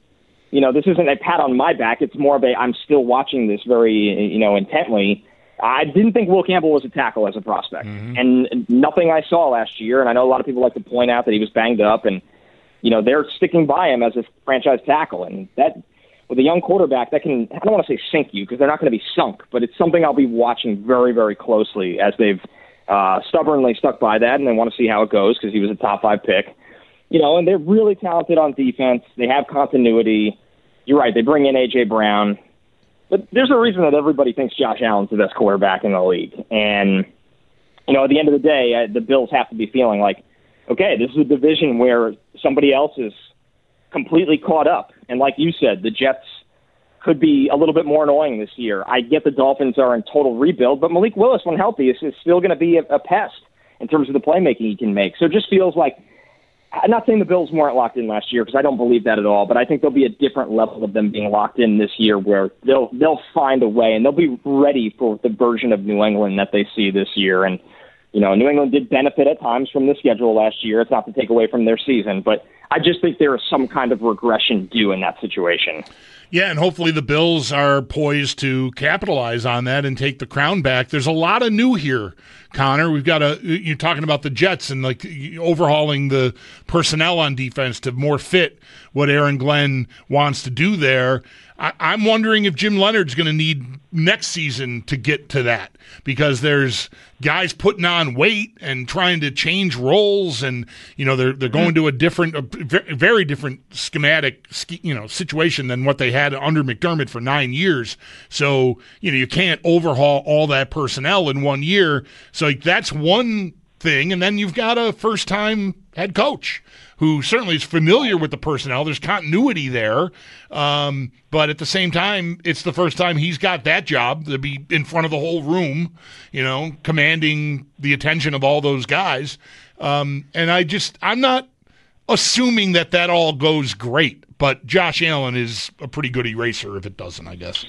you know, this isn't a pat on my back. It's more of a I'm still watching this very, you know, intently. I didn't think Will Campbell was a tackle as a prospect. Mm-hmm. And nothing I saw last year, and I know a lot of people like to point out that he was banged up, and, you know, they're sticking by him as a franchise tackle. And that, with a young quarterback, that can, I don't want to say sink you because they're not going to be sunk, but it's something I'll be watching very, very closely as they've uh, stubbornly stuck by that, and they want to see how it goes because he was a top five pick. You know, and they're really talented on defense. They have continuity. You're right, they bring in A J. Brown. But there's a reason that everybody thinks Josh Allen's the best quarterback in the league. And, you know, at the end of the day, uh, the Bills have to be feeling like, okay, this is a division where somebody else is completely caught up. And like you said, the Jets could be a little bit more annoying this year. I get the Dolphins are in total rebuild, but Malik Willis, when healthy, is, is still going to be a, a pest in terms of the playmaking he can make. So it just feels like, I'm not saying the Bills weren't locked in last year because I don't believe that at all, but I think there'll be a different level of them being locked in this year where they'll they'll find a way and they'll be ready for the version of New England that they see this year. And, you know, New England did benefit at times from the schedule last year. It's not to take away from their season, but I just think there is some kind of regression due in that situation.
Yeah, and hopefully the Bills are poised to capitalize on that and take the crown back. There's a lot of new here, Connor. We've got a you're talking about the Jets and like overhauling the personnel on defense to more fit what Aaron Glenn wants to do there. I, I'm wondering if Jim Leonard's going to need next season to get to that because there's guys putting on weight and trying to change roles, and you know they're they're going to a different, a very different schematic, you know, situation than what they had under McDermott for nine years. So you know you can't overhaul all that personnel in one year. So like, that's one thing, and then you've got a first-time head coach who certainly is familiar with the personnel. There's continuity there. Um, but at the same time, it's the first time he's got that job to be in front of the whole room, you know, commanding the attention of all those guys. Um, and I just, I'm not assuming that that all goes great, but Josh Allen is a pretty good eraser if it doesn't, I guess.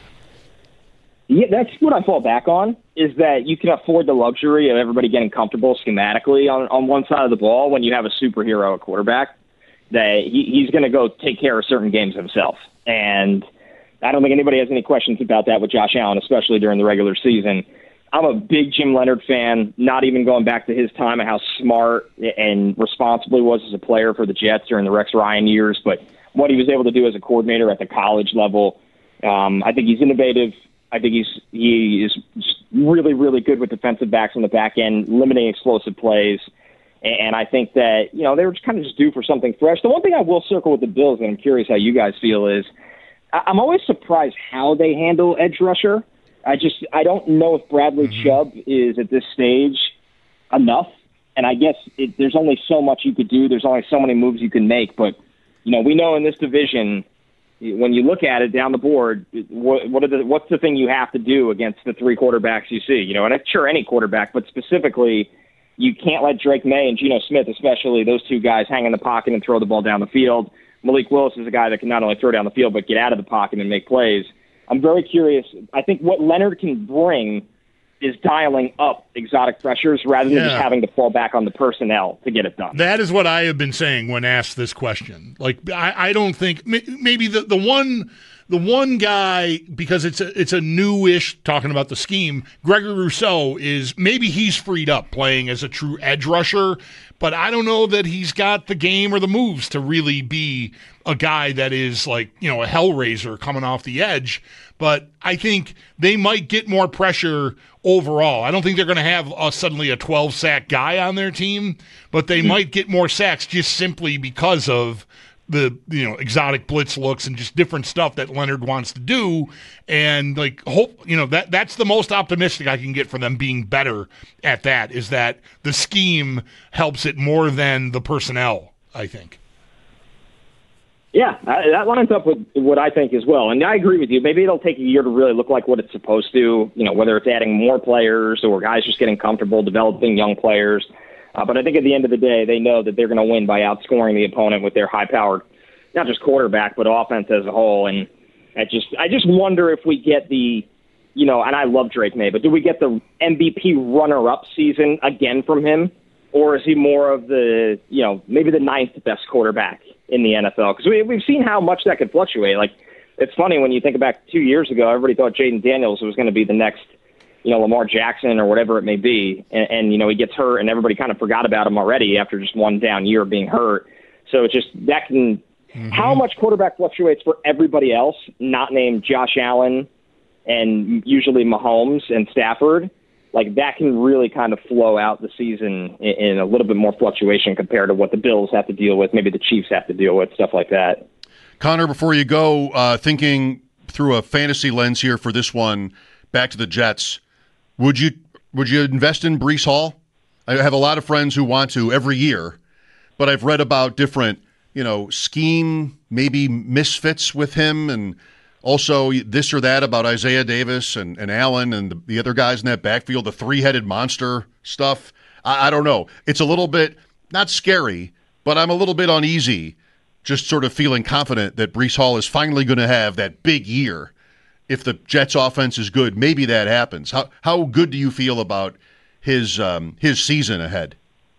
Yeah, that's what I fall back on, is that you can afford the luxury of everybody getting comfortable schematically on, on one side of the ball when you have a superhero at quarterback, that he, he's going to go take care of certain games himself. And I don't think anybody has any questions about that with Josh Allen, especially during the regular season. I'm a big Jim Leonard fan, not even going back to his time and how smart and responsible he was as a player for the Jets during the Rex Ryan years, but what he was able to do as a coordinator at the college level. Um, I think he's innovative. I think he's he is really, really good with defensive backs on the back end, limiting explosive plays. And I think that, you know, they were just kind of just due for something fresh. The one thing I will circle with the Bills, and I'm curious how you guys feel, is I'm always surprised how they handle edge rusher. I just I don't know if Bradley mm-hmm. Chubb is at this stage enough. And I guess it, there's only so much you could do. There's only so many moves you can make. But, you know, we know in this division, when you look at it down the board, what, what are the, what's the thing you have to do against the three quarterbacks you see? You know, and I'm sure any quarterback, but specifically, you can't let Drake May and Geno Smith, especially those two guys, hang in the pocket and throw the ball down the field. Malik Willis is a guy that can not only throw down the field, but get out of the pocket and make plays. I'm very curious. I think what Leonard can bring is dialing up exotic pressures rather than yeah. just having to fall back on the personnel to get it done.
That is what I have been saying when asked this question. Like, I, I don't think maybe the, the one the one guy, because it's a, it's a newish, talking about the scheme, Gregory Rousseau is, maybe he's freed up playing as a true edge rusher, but I don't know that he's got the game or the moves to really be a guy that is like, you know, a hellraiser coming off the edge. But I think they might get more pressure overall. I don't think they're going to have a, suddenly a twelve-sack guy on their team, but they mm-hmm. might get more sacks just simply because of the, you know, exotic blitz looks and just different stuff that Leonard wants to do. And like, hope, you know, that that's the most optimistic I can get for them being better at that, is that the scheme helps it more than the personnel, I think.
Yeah, that lines up with what I think as well. And I agree with you. Maybe it'll take a year to really look like what it's supposed to, you know, whether it's adding more players or guys just getting comfortable developing young players. Uh, but I think at the end of the day, they know that they're going to win by outscoring the opponent with their high-powered, not just quarterback, but offense as a whole. And I just I just wonder if we get the, you know, and I love Drake May, but do we get the M V P runner-up season again from him? or is he more of the, you know, maybe the ninth best quarterback in the N F L? Because we, we've seen how much that could fluctuate. Like, it's funny when you think back two years ago, everybody thought Jaden Daniels was going to be the next, you know, Lamar Jackson or whatever it may be. And, and, you know, he gets hurt and everybody kind of forgot about him already after just one down year of being hurt. So it's just that can mm-hmm. – how much quarterback fluctuates for everybody else, not named Josh Allen and usually Mahomes and Stafford, like that can really kind of flow out the season in, in a little bit more fluctuation compared to what the Bills have to deal with, maybe the Chiefs have to deal with, stuff like that.
Connor, before you go, uh, thinking through a fantasy lens here for this one, back to the Jets, would you would you invest in Breece Hall? I have a lot of friends who want to every year, but I've read about different, you know, scheme, maybe misfits with him, and also this or that about Isaiah Davis and, and Allen and the, the other guys in that backfield, the three-headed monster stuff. I, I don't know. It's a little bit, not scary, but I'm a little bit uneasy, just sort of feeling confident that Breece Hall is finally going to have that big year. If the Jets' offense is good, maybe that happens. How how good do you feel about his um, his season ahead?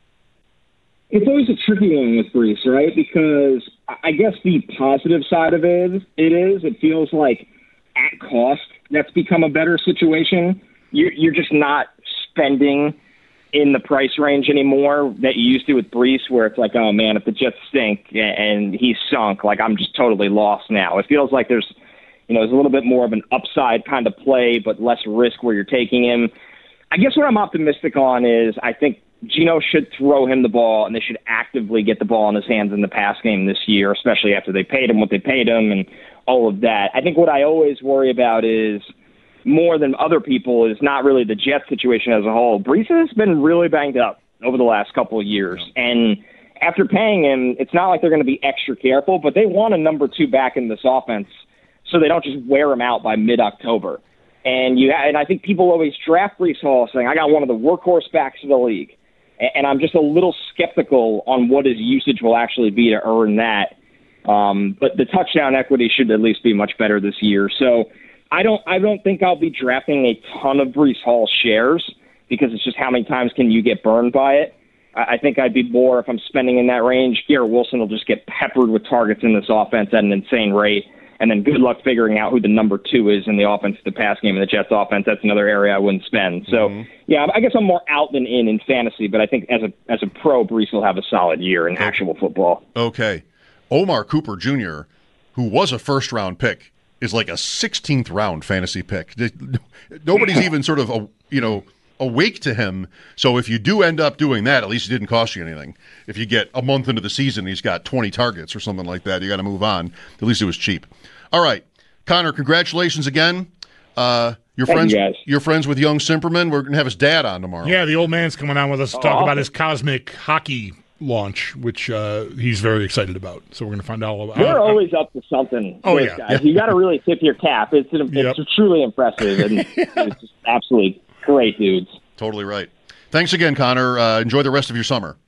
It's always a tricky one with Breece, right? Because I guess the positive side of it, it is, it feels like at cost, that's become a better situation. You're, you're just not spending in the price range anymore that you used to with Breece, where it's like, oh man, if the Jets stink and he's sunk, like I'm just totally lost now. It feels like there's, you know, there's a little bit more of an upside kind of play, but less risk where you're taking him. I guess what I'm optimistic on is I think Geno should throw him the ball, and they should actively get the ball in his hands in the pass game this year, especially after they paid him what they paid him and all of that. I think what I always worry about is, more than other people, is not really the Jets situation as a whole. Breece has been really banged up over the last couple of years, and after paying him, it's not like they're going to be extra careful, but they want a number two back in this offense so they don't just wear him out by mid-October. And you, and I think people always draft Breece Hall saying, I got one of the workhorse backs of the league. And I'm just a little skeptical on what his usage will actually be to earn that. Um, but the touchdown equity should at least be much better this year. So I don't I don't think I'll be drafting a ton of Breece Hall shares, because it's just how many times can you get burned by it. I think I'd be more, if I'm spending in that range, Garrett Wilson will just get peppered with targets in this offense at an insane rate. And then good luck figuring out who the number two is in the offense, the pass game, in the Jets offense. That's another area I wouldn't spend. So, mm-hmm. yeah, I guess I'm more out than in in fantasy, but I think as a as a pro, Breece will have a solid year in actual football.
Okay. Omar Cooper Junior, who was a first-round pick, is like a sixteenth round fantasy pick. Nobody's even sort of, a, you know, awake to him. So if you do end up doing that, at least it didn't cost you anything. If you get a month into the season, he's got twenty targets or something like that, you got to move on. At least it was cheap. All right, Connor, congratulations again. Uh, you're
Thank
friends.
You guys.
You're friends with young Simperman. We're gonna have his dad on tomorrow.
Yeah, the old man's coming on with us to
Oh,
talk
awesome.
about his cosmic hockey launch, which uh, he's very excited about. So we're going to find out all about.
They're
uh,
always up to something.
Oh,
those
yeah.
guys. You got to really tip your cap. It's an,
Yep.
it's truly impressive, and it's just absolutely great dudes.
Totally right. Thanks again, Connor. Uh, enjoy the rest of your summer.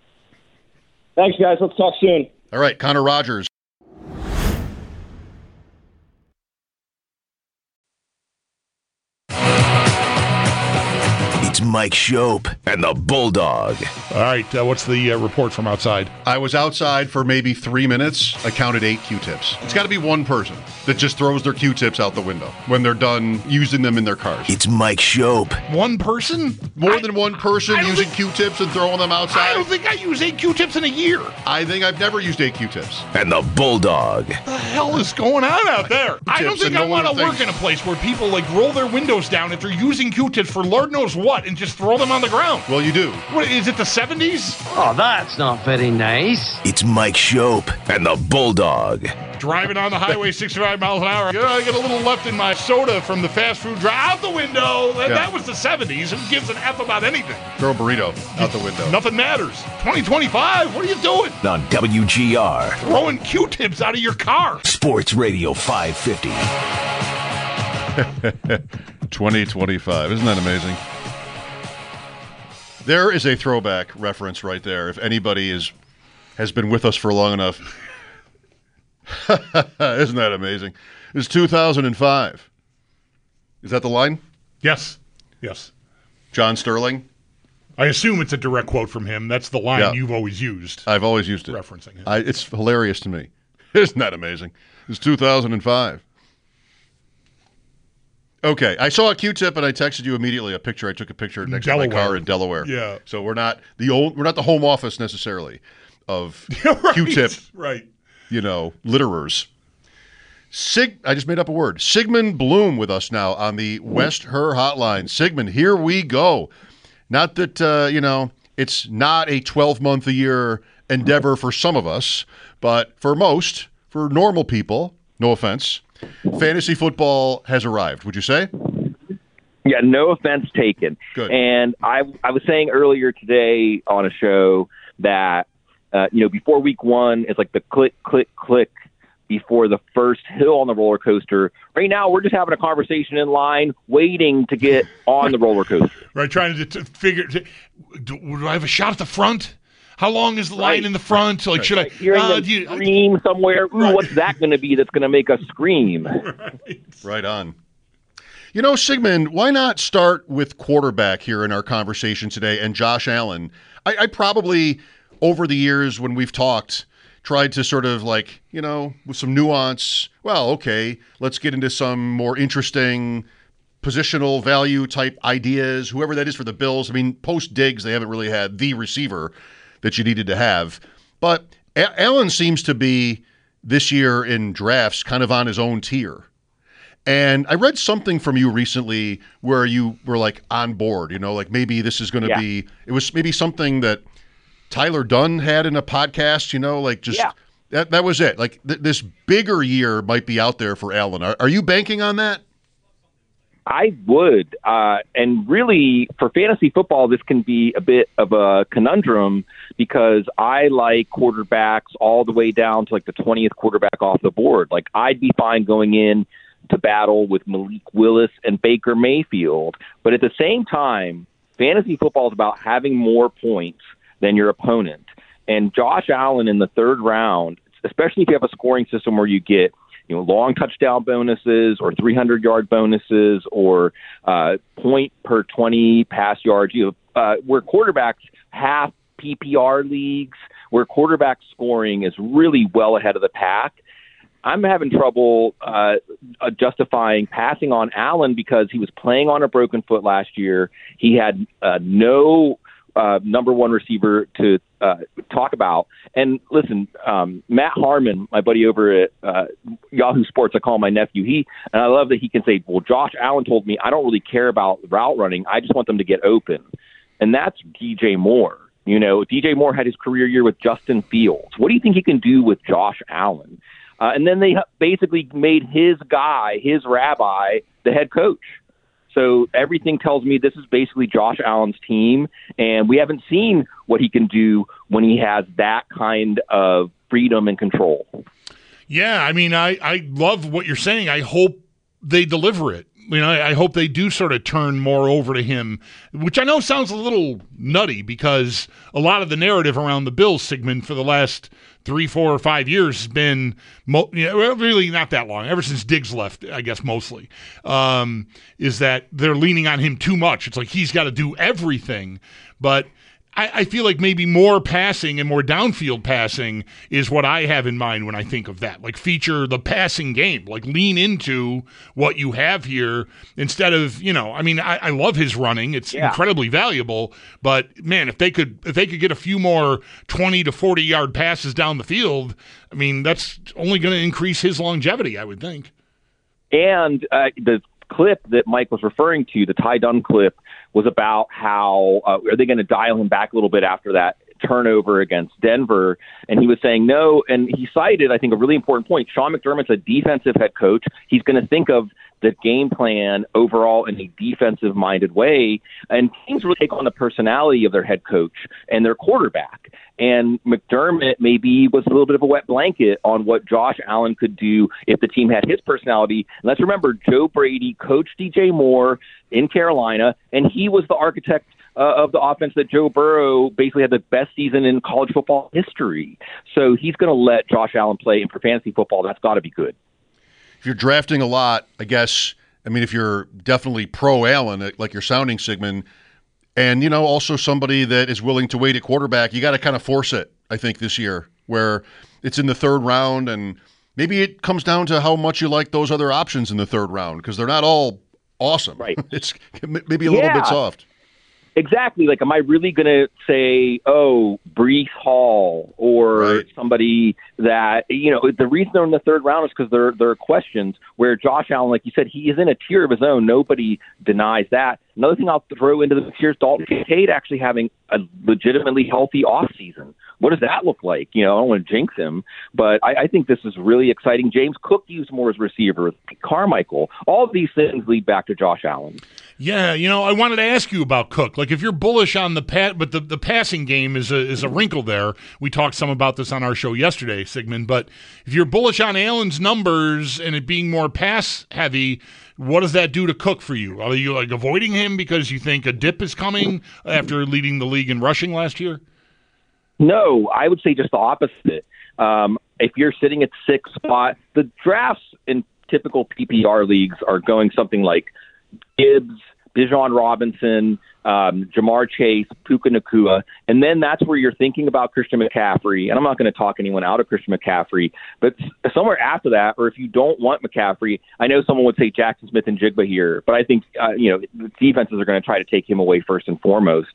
Thanks, guys. Let's talk soon.
All right, Connor Rogers.
It's Mike Shope and the Bulldog.
All right, uh, what's the uh, report from outside?
I was outside for maybe three minutes. I counted eight Q-tips. It's got to be one person that just throws their Q-tips out the window when they're done using them in their cars.
It's Mike Shope.
One person?
More
I-
than one person
I don't
using
think-
Q-tips and throwing them outside.
I don't think I use eight Q-tips in a year.
I think I've never used eight Q-tips.
And the Bulldog.
What the hell is going on out there? I don't
Q-tips,
think
and
I
no one
want to
would
work
think-
in a place where people like roll their windows down after using Q-tips for Lord knows what and just throw them on the ground.
Well, you do.
What is it? The seventies?
Oh, that's not very nice.
It's Mike Shope and the Bulldog.
Driving on the highway sixty-five miles an hour. You know, I get a little left in my soda from the fast food drive. Out the window. That,
Yeah.
that was the seventies. Who gives an F about anything?
Throw a burrito out the window.
Nothing matters. twenty twenty-five, what are you doing?
On W G R.
Throwing Q-tips out of your car.
Sports Radio five fifty.
twenty twenty-five. Isn't that amazing? There is a throwback reference right there. If anybody is has been with us for long enough. Isn't that amazing? It's two thousand five. Is that the line?
Yes. Yes.
John Sterling?
I assume it's a direct quote from him. That's the line
Yeah.
you've always used.
I've always used it.
Referencing him.
I, it's hilarious to me. Isn't that amazing? It's two thousand five. Okay, I saw a Q-tip and I texted you immediately a picture. I took a picture next to my
Delaware.
car in Delaware.
Yeah.
So we're not the old, we're not the home office necessarily of
Right.
Q-tip,
Right.
you know, litterers. Sig, I just made up a word. Sigmund Bloom with us now on the West Her Hotline. Sigmund, here we go. Not that uh, you know it's not a twelve-month-a-year endeavor for some of us, but for most, for normal people, no offense, fantasy football has arrived. Would you say?
Yeah, no offense taken.
Good.
And I, I was saying earlier today on a show that uh, you know before week one, it's like the click, click, click before the first hill on the roller coaster. Right now, we're just having a conversation in line, waiting to get on the roller coaster.
Right, trying to, to figure, to, do, do I have a shot at the front? How long is the line
Right.
in the front? Like, should I?
Hearing
Uh,
them
do you,
scream somewhere, ooh,
Right.
what's that going to be that's going to make us scream?
right.
Right on. You know, Sigmund, why not start with quarterback here in our conversation today and Josh Allen? I, I probably, over the years when we've talked, tried to sort of like, you know, with some nuance, well, okay, let's get into some more interesting positional value type ideas, whoever that is for the Bills. I mean, post Diggs, they haven't really had the receiver that you needed to have. But A- Allen seems to be, this year in drafts, kind of on his own tier. And I read something from you recently where you were like on board, you know, like maybe this is going to
Yeah.
be, it was maybe something that Tyler Dunn had in a podcast, you know, like just
Yeah.
that that was it. Like th- this bigger year might be out there for Allen. Are, are you banking on that?
I would. Uh, and really, for fantasy football, this can be a bit of a conundrum because I like quarterbacks all the way down to like the twentieth quarterback off the board. Like, I'd be fine going in to battle with Malik Willis and Baker Mayfield. But at the same time, fantasy football is about having more points than your opponent. And Josh Allen in the third round, especially if you have a scoring system where you get you know, long touchdown bonuses or three hundred yard bonuses or uh, point per twenty pass yards, you know, uh, where quarterbacks half P P R leagues, where quarterback scoring is really well ahead of the pack. I'm having trouble uh, justifying passing on Allen because he was playing on a broken foot last year. He had uh, no uh, number one receiver to uh, talk about. And listen, um, Matt Harmon, my buddy over at uh, Yahoo Sports, I call him my nephew. He and I love that he can say, "Well, Josh Allen told me I don't really care about route running. I just want them to get open," and that's D J Moore. You know, D J Moore had his career year with Justin Fields. What do you think he can do with Josh Allen? Uh, and then they basically made his guy, his rabbi, the head coach. So everything tells me this is basically Josh Allen's team, and we haven't seen what he can do when he has that kind of freedom and control.
Yeah, I mean, I, I love what you're saying. I hope they deliver it. You know, I hope they do sort of turn more over to him, which I know sounds a little nutty because a lot of the narrative around the Bills, Sigmund, for the last three, four, or five years has been mo- you know, really not that long, ever since Diggs left, I guess mostly, um, is that they're leaning on him too much. It's like he's got to do everything, but I, I feel like maybe more passing and more downfield passing is what I have in mind when I think of that. Like feature the passing game, like lean into what you have here instead of, you know, I mean, I, I love his running. It's
Yeah.
incredibly valuable, but man, if they could, if they could get a few more twenty to forty yard passes down the field, I mean, that's only going to increase his longevity, I would think.
And uh, the clip that Mike was referring to, the Ty Dunn clip, was about how uh, are they going to dial him back a little bit after that turnover against Denver. And he was saying no. And he cited, I think, a really important point. Sean McDermott's a defensive head coach. He's going to think of the game plan overall in a defensive-minded way. And teams really take on the personality of their head coach and their quarterback. And McDermott maybe was a little bit of a wet blanket on what Josh Allen could do if the team had his personality. And let's remember, Joe Brady coached D J Moore in Carolina, and he was the architect uh, of the offense that Joe Burrow basically had the best season in college football history. So he's going to let Josh Allen play, and for fantasy football, that's got to be good.
If you're drafting a lot, I guess, I mean, if you're definitely pro Allen, like you're sounding, Sigmund, And, you know, also somebody that is willing to wait at quarterback. You got to kind of force it, I think, this year, where it's in the third round, and maybe it comes down to how much you like those other options in the third round, because they're not all awesome.
Right.
It's maybe a little
yeah.
bit soft.
Exactly. Like, am I really going to say, oh, Breece Hall or
Right.
somebody that, you know, the reason they're in the third round is because there, there are questions where Josh Allen, like you said, he is in a tier of his own. Nobody denies that. Another thing I'll throw into the mix here is Dalton Kincaid actually having a legitimately healthy offseason. What does that look like? You know, I don't want to jinx him, but I, I think this is really exciting. James Cook used more as a receiver. Carmichael. All of these things lead back to Josh Allen.
Yeah, you know, I wanted to ask you about Cook. Like, if you're bullish on the pat, but the, the passing game is a is a wrinkle there. We talked some about this on our show yesterday, Sigmund. But if you're bullish on Allen's numbers and it being more pass heavy, what does that do to Cook for you? Are you like avoiding him because you think a dip is coming after leading the league in rushing last year?
No, I would say just the opposite. Um, if you're sitting at sixth spot, the drafts in typical P P R leagues are going something like Gibbs, Bijan Robinson, um, Jamar Chase, Puka Nacua, and then that's where you're thinking about Christian McCaffrey. And I'm not going to talk anyone out of Christian McCaffrey, but somewhere after that, or if you don't want McCaffrey, I know someone would say Jackson Smith and Jigba here, but I think uh, you know the defenses are going to try to take him away first and foremost.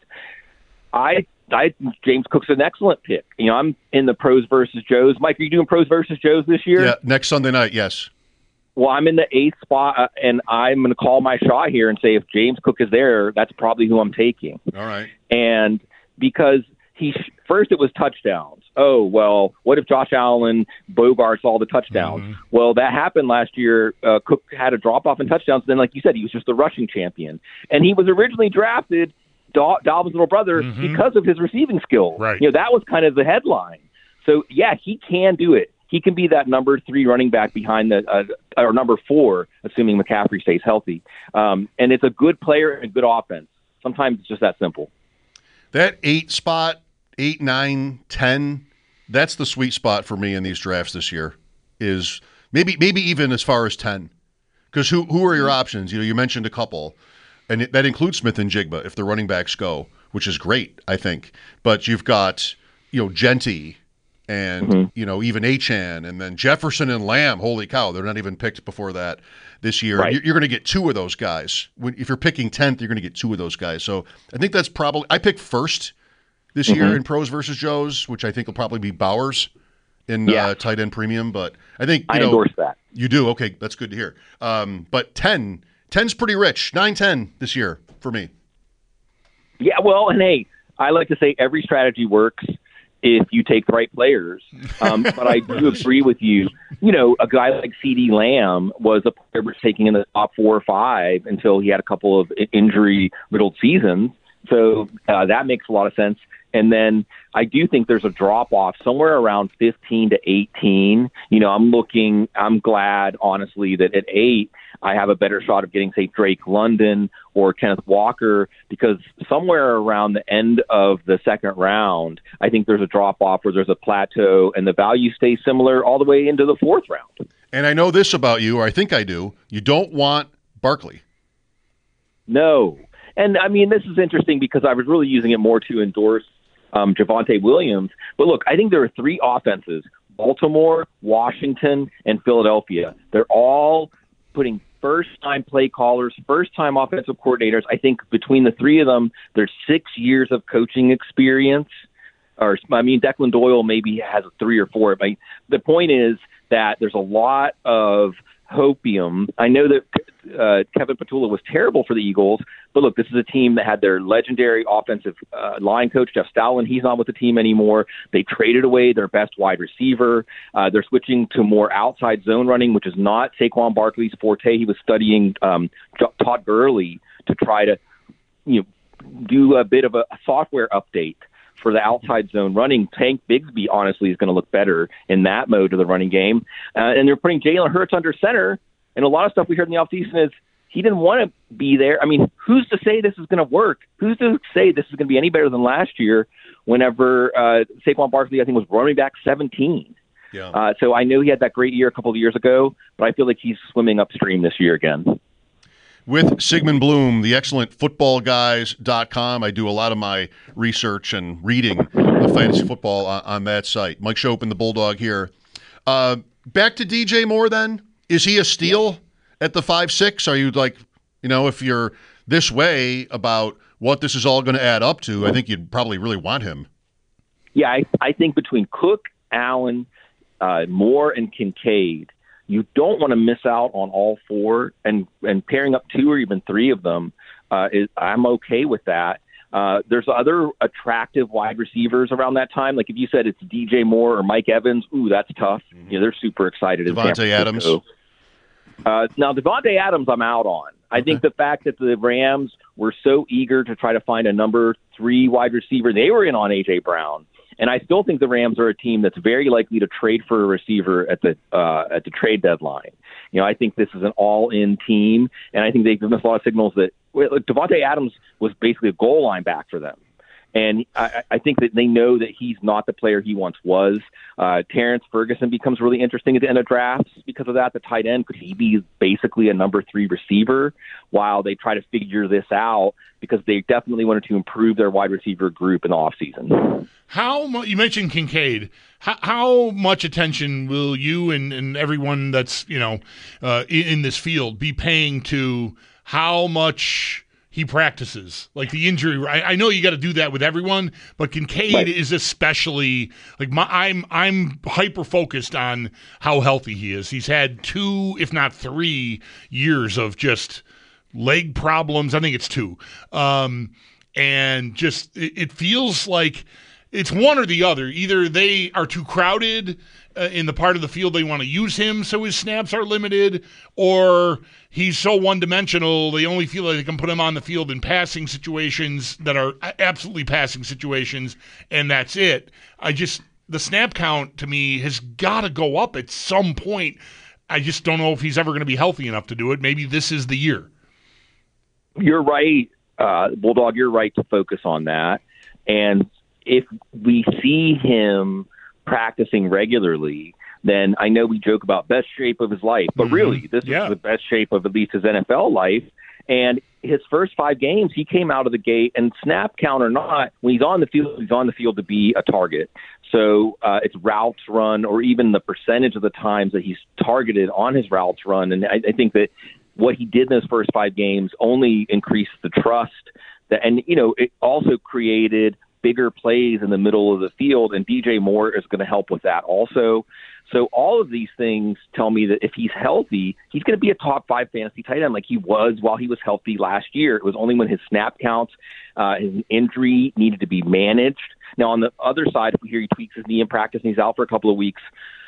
I I think James Cook's an excellent pick. You know, I'm in the pros versus Joes. Mike, are you doing pros versus Joes this year?
Yeah, next Sunday night, yes.
Well, I'm in the eighth spot, uh, and I'm going to call my shot here and say if James Cook is there, that's probably who I'm taking.
All right.
And because he first it was touchdowns. Oh, well, what if Josh Allen bogarts all the touchdowns?
Mm-hmm.
Well, that happened last year. Uh, Cook had a drop-off in touchdowns. Then, like you said, he was just the rushing champion. And he was originally drafted, Dal- Dalvin's little brother,
Mm-hmm.
because of his receiving skills.
Right.
You know, that was kind of the headline. So, yeah, he can do it. He can be that number three running back behind the uh, or number four, assuming McCaffrey stays healthy. Um, and it's a good player and a good offense. Sometimes it's just that simple.
That eight spot, eight, nine, ten, that's the sweet spot for me in these drafts this year. Is maybe maybe even as far as ten, because who who are your options? You know, you mentioned a couple, and it, that includes Smith and Jigba if the running backs go, which is great, I think. But you've got you know Genty. And, mm-hmm. you know, even Achane, and then Jefferson and Lamb, holy cow, they're not even picked before that this year.
Right.
You're, you're going to get two of those guys. When, if you're picking tenth, you're going to get two of those guys. So I think that's probably – I picked first this mm-hmm. year in Pros versus Joes, which I think will probably be Bowers in yeah. uh, tight end premium. But I think, you
I
know –
endorse that.
You do? Okay, that's good to hear. Um, but ten, ten's pretty rich. nine, ten this year for me.
Yeah, well, and hey, I like to say every strategy works if you take the right players. Um, but I do agree with you. You know, a guy like CeeDee Lamb was a player was taking in the top four or five until he had a couple of injury-riddled seasons. So uh, that makes a lot of sense. And then I do think there's a drop-off somewhere around fifteen to eighteen. You know, I'm looking, I'm glad, honestly, that at eight, I have a better shot of getting, say, Drake London or Kenneth Walker, because somewhere around the end of the second round, I think there's a drop-off where there's a plateau and the value stays similar all the way into the fourth round.
And I know this about you, or I think I do. You don't want Barkley.
No. And, I mean, this is interesting because I was really using it more to endorse um, Javonte Williams. But, look, I think there are three offenses, Baltimore, Washington, and Philadelphia. They're all putting first-time play callers, first-time offensive coordinators. I think between the three of them, there's six years of coaching experience. Or, I mean, Declan Doyle maybe has a three or four. But the point is that there's a lot of hopium. I know that uh, Kevin Petula was terrible for the Eagles, but look, this is a team that had their legendary offensive uh, line coach, Jeff Stoutland. He's not with the team anymore. They traded away their best wide receiver. Uh, they're switching to more outside zone running, which is not Saquon Barkley's forte. He was studying um, Todd Gurley to try to, you know, do a bit of a software update for the outside zone running. Tank Bigsby, honestly, is going to look better in that mode of the running game. Uh, and they're putting Jalen Hurts under center. And a lot of stuff we heard in the offseason is he didn't want to be there. I mean, who's to say this is going to work? Who's to say this is going to be any better than last year whenever uh, Saquon Barkley, I think, was running back seventeen? Yeah. Uh, so I know he had that great year a couple of years ago, but I feel like he's swimming upstream this year again.
with Sigmund Bloom, the excellent football guys dot com. I do a lot of my research and reading of fantasy football on, on that site. Mike Schopp and the Bulldog here. Uh, back to D J Moore then. Is he a steal at the five six? Are you like, you know, if you're this way about what this is all going to add up to, I think you'd probably really want him.
Yeah, I, I think between Cook, Allen, uh, Moore, and Kincaid, you don't want to miss out on all four, and, and pairing up two or even three of them, uh, is, I'm okay with that. Uh, there's other attractive wide receivers around that time. Like if you said it's D J Moore or Mike Evans, ooh, that's tough. Mm-hmm. You know, they're super excited.
Devontae Adams.
Uh, now, Devontae Adams, I'm out on. I okay. think the fact that the Rams were so eager to try to find a number three wide receiver, they were in on A J Brown. And I still think the Rams are a team that's very likely to trade for a receiver at the uh, at the trade deadline. You know, I think this is an all-in team, and I think they've given us a lot of signals that well, Devontae Adams was basically a goal line back for them. And I, I think that they know that he's not the player he once was. Uh, Terrence Ferguson becomes really interesting at the end of drafts because of that. The tight end, could he be basically a number three receiver while they try to figure this out, because they definitely wanted to improve their wide receiver group in the offseason.
How mu- you mentioned Kincaid. How, how much attention will you and, and everyone that's, you know, uh, in, in this field be paying to how much he practices, like the injury? I, I know you got to do that with everyone, but Kincaid right. is especially like my, I'm I'm hyper focused on how healthy he is. He's had two, if not three, years of just leg problems. I think it's two, um, and just it, it feels like it's one or the other. Either they are too crowded uh, in the part of the field they want to use him, so his snaps are limited, or he's so one-dimensional they only feel like they can put him on the field in passing situations that are absolutely passing situations, and that's it. I just the snap count to me has got to go up at some point. I just don't know if he's ever going to be healthy enough to do it. Maybe this is the year.
You're right, uh, Bulldog. You're right to focus on that, and if we see him practicing regularly, then I know we joke about best shape of his life, but mm-hmm. really, this yeah. is the best shape of at least his N F L life. And his first five games, he came out of the gate, and snap count or not, when he's on the field, he's on the field to be a target. So uh, it's routes run, or even the percentage of the times that he's targeted on his routes run. And I, I think that what he did in those first five games only increased the trust. That, and, you know, it also created bigger plays in the middle of the field, and D J Moore is going to help with that also. So all of these things tell me that if he's healthy, he's going to be a top five fantasy tight end like he was while he was healthy last year. It was only when his snap counts, uh, his injury needed to be managed. Now, on the other side, if we hear he tweaks his knee in practice and he's out for a couple of weeks,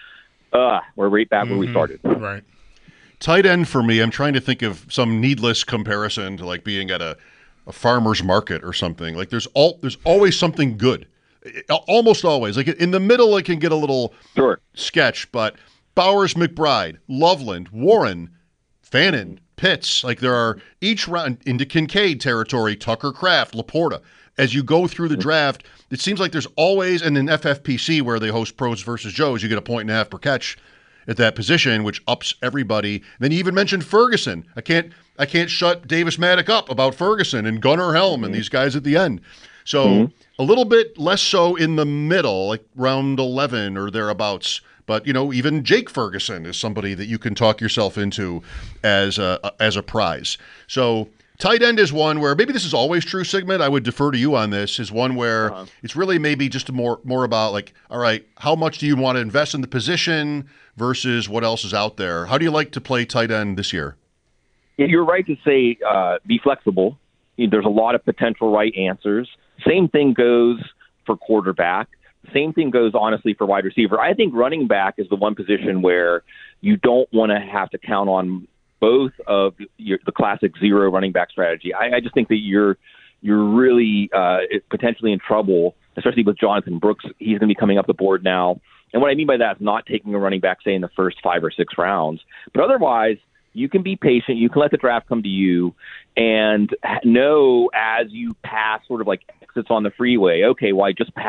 uh, we're right back mm-hmm. where we started.
Right.
Tight end for me, I'm trying to think of some needless comparison to like being at a a farmer's market or something. Like there's all there's always something good. Almost always. Like in the middle it can get a little
sure.
sketch, but Bowers, McBride, Loveland, Warren, Fannin, Pitts, like there are each round into Kincaid territory, Tucker Kraft, Laporta. As you go through the draft, it seems like there's always, and in F F P C where they host Pros versus Joes, you get a point and a half per catch at that position, which ups everybody. Then you even mentioned Ferguson. I can't I can't shut Davis Maddock up about Ferguson and Gunnar Helm mm-hmm. and these guys at the end. So mm-hmm. a little bit less so in the middle, like round eleven or thereabouts. But, you know, even Jake Ferguson is somebody that you can talk yourself into as a, as a prize. So tight end is one where maybe this is always true, Sigmund. I would defer to you on this, is one where uh-huh. it's really maybe just more more about like, all right, how much do you want to invest in the position versus what else is out there? How do you like to play tight end this year?
You're right to say uh, be flexible. There's a lot of potential right answers. Same thing goes for quarterback. Same thing goes, honestly, for wide receiver. I think running back is the one position where you don't want to have to count on both of your, the classic zero running back strategy. I, I just think that you're you're really uh, potentially in trouble, especially with Jonathan Brooks. He's going to be coming up the board now. And what I mean by that is not taking a running back, say, in the first five or six rounds. But otherwise, you can be patient. You can let the draft come to you and know as you pass sort of like exits on the freeway, okay, well, I just passed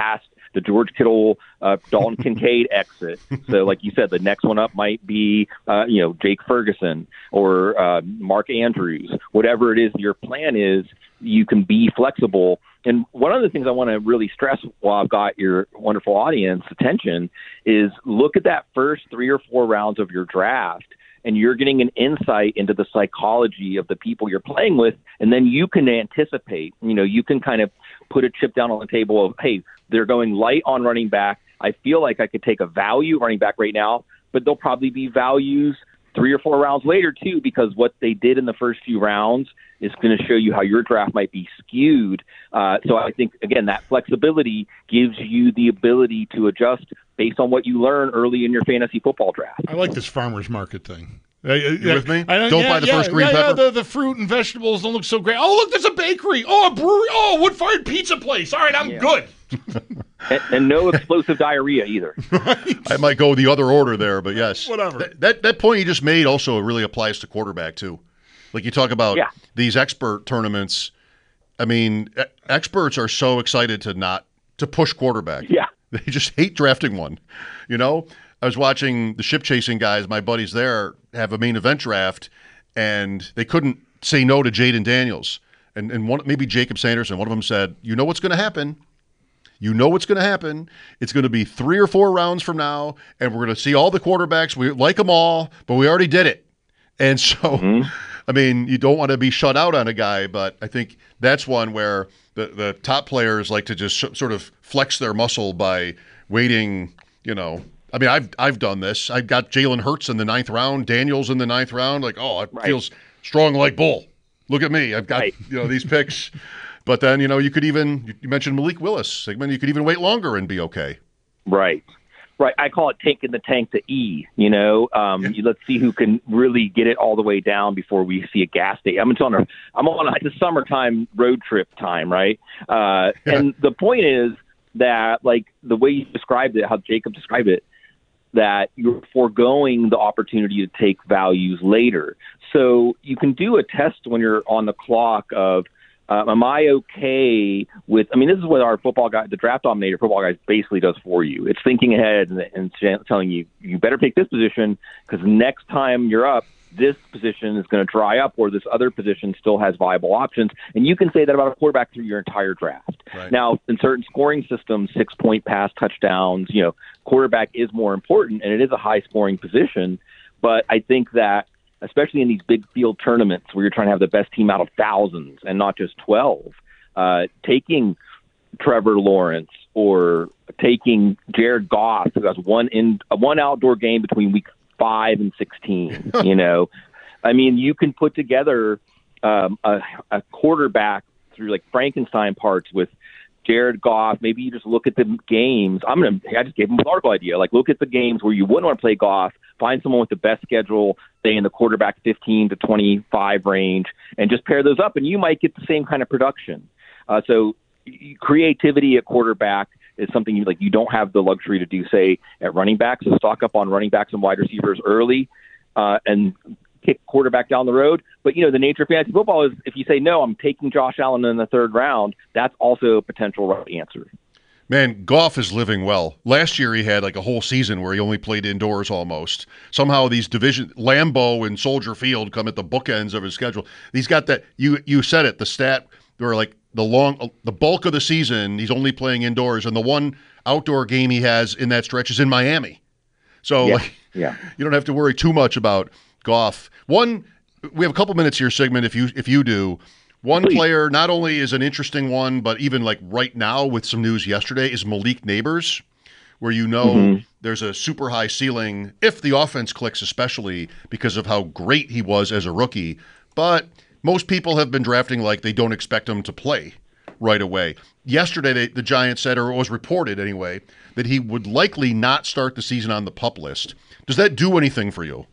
the George Kittle, uh, Dalton Kincaid exit. So, like you said, the next one up might be, uh, you know, Jake Ferguson or uh, Mark Andrews. Whatever it is your plan is, you can be flexible. And one of the things I want to really stress while I've got your wonderful audience attention is look at that first three or four rounds of your draft, and you're getting an insight into the psychology of the people you're playing with, and then you can anticipate. You know, you can kind of put a chip down on the table of, hey, they're going light on running back. I feel like I could take a value running back right now, but there'll probably be values three or four rounds later, too, because what they did in the first few rounds is going to show you how your draft might be skewed. Uh, so I think, again, that flexibility gives you the ability to adjust based on what you learn early in your fantasy football draft.
I like this farmer's market thing.
You with me?
I,
don't
yeah,
buy the
yeah,
first green
yeah,
pepper.
Yeah, the, the fruit and vegetables don't look so great. Oh, look, there's a bakery. Oh, a brewery. Oh, a wood-fired pizza place. All right, I'm
yeah.
good.
and, and no explosive diarrhea either.
Right.
I might go the other order there, but yes.
Whatever.
That, that that point you just made also really applies to quarterback, too. Like you talk about
yeah.
these expert tournaments. I mean, e- experts are so excited to not to push quarterback.
Yeah.
They just hate drafting one. You know, I was watching the ship chasing guys, my buddies there, have a main event draft, and they couldn't say no to Jaden Daniels. And and one maybe Jacob Sanderson, one of them said, you know what's going to happen? You know what's going to happen. It's going to be three or four rounds from now, and we're going to see all the quarterbacks. We like them all, but we already did it. And so, mm-hmm. I mean, you don't want to be shut out on a guy, but I think that's one where the, the top players like to just sh- sort of flex their muscle by waiting, you know. I mean, I've I've done this. I got Jalen Hurts in the ninth round, Daniels in the ninth round. Like, oh, it right. feels strong like bull. Look at me. I've got, right. you know, these picks. But then, you know, you could even, you mentioned Malik Willis, Sigmund, you could even wait longer and be okay.
Right. Right. I call it taking the tank to E, you know. Um, yeah. you, let's see who can really get it all the way down before we see a gas station. I'm telling her, I'm on a, it's a summertime road trip time, right? Uh, yeah. And the point is that, like, the way you described it, how Jacob described it, that you're foregoing the opportunity to take values later. So you can do a test when you're on the clock of, Uh, am I okay with – I mean, this is what our football guy, the draft dominator football guy basically does for you. It's thinking ahead and, and telling you, you better pick this position because next time you're up, this position is going to dry up or this other position still has viable options. And you can say that about a quarterback through your entire draft.
Right.
Now, in certain scoring systems, six-point pass touchdowns, you know, quarterback is more important and it is a high-scoring position. But I think that especially in these big field tournaments where you're trying to have the best team out of thousands and not just twelve, uh, taking Trevor Lawrence or taking Jared Goff, who has one in uh, one outdoor game between week five and sixteen, you know, I mean, you can put together um, a, a quarterback through like Frankenstein parts with Jared Goff. Maybe you just look at the games. I'm gonna. I just gave him an article idea. Like, look at the games where you wouldn't want to play Goff. Find someone with the best schedule, say in the quarterback fifteen to twenty-five range, and just pair those up, and you might get the same kind of production. Uh, so, creativity at quarterback is something you like. You don't have the luxury to do, say, at running back. So, stock up on running backs and wide receivers early, uh, and kick quarterback down the road. But, you know, the nature of fantasy football is if you say, no, I'm taking Josh Allen in the third round, that's also a potential right answer.
Man, Goff is living well. Last year he had like a whole season where he only played indoors almost. Somehow these division, Lambeau and Soldier Field come at the bookends of his schedule. He's got that, you you said it, the stat where like the long, the bulk of the season he's only playing indoors, and the one outdoor game he has in that stretch is in Miami. So
yeah,
like,
yeah.
you don't have to worry too much about Goff. One, we have a couple minutes here, Sigmund, if you if you do. One
Please.
player not only is an interesting one, but even like right now with some news yesterday is Malik Neighbors, where you know mm-hmm. there's a super high ceiling if the offense clicks, especially because of how great he was as a rookie. But most people have been drafting like they don't expect him to play right away. Yesterday, they, the Giants said, or it was reported anyway, that he would likely not start the season on the PUP list. Does that do anything for you?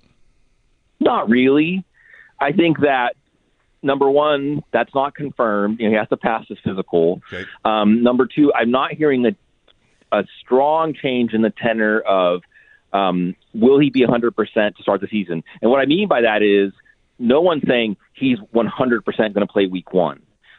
Not really. I think that, number one, that's not confirmed. You know, he has to pass his physical.
Okay.
Um, number two, I'm not hearing a, a strong change in the tenor of um, will he be one hundred percent to start the season. And what I mean by that is no one's saying he's one hundred percent going to play week one.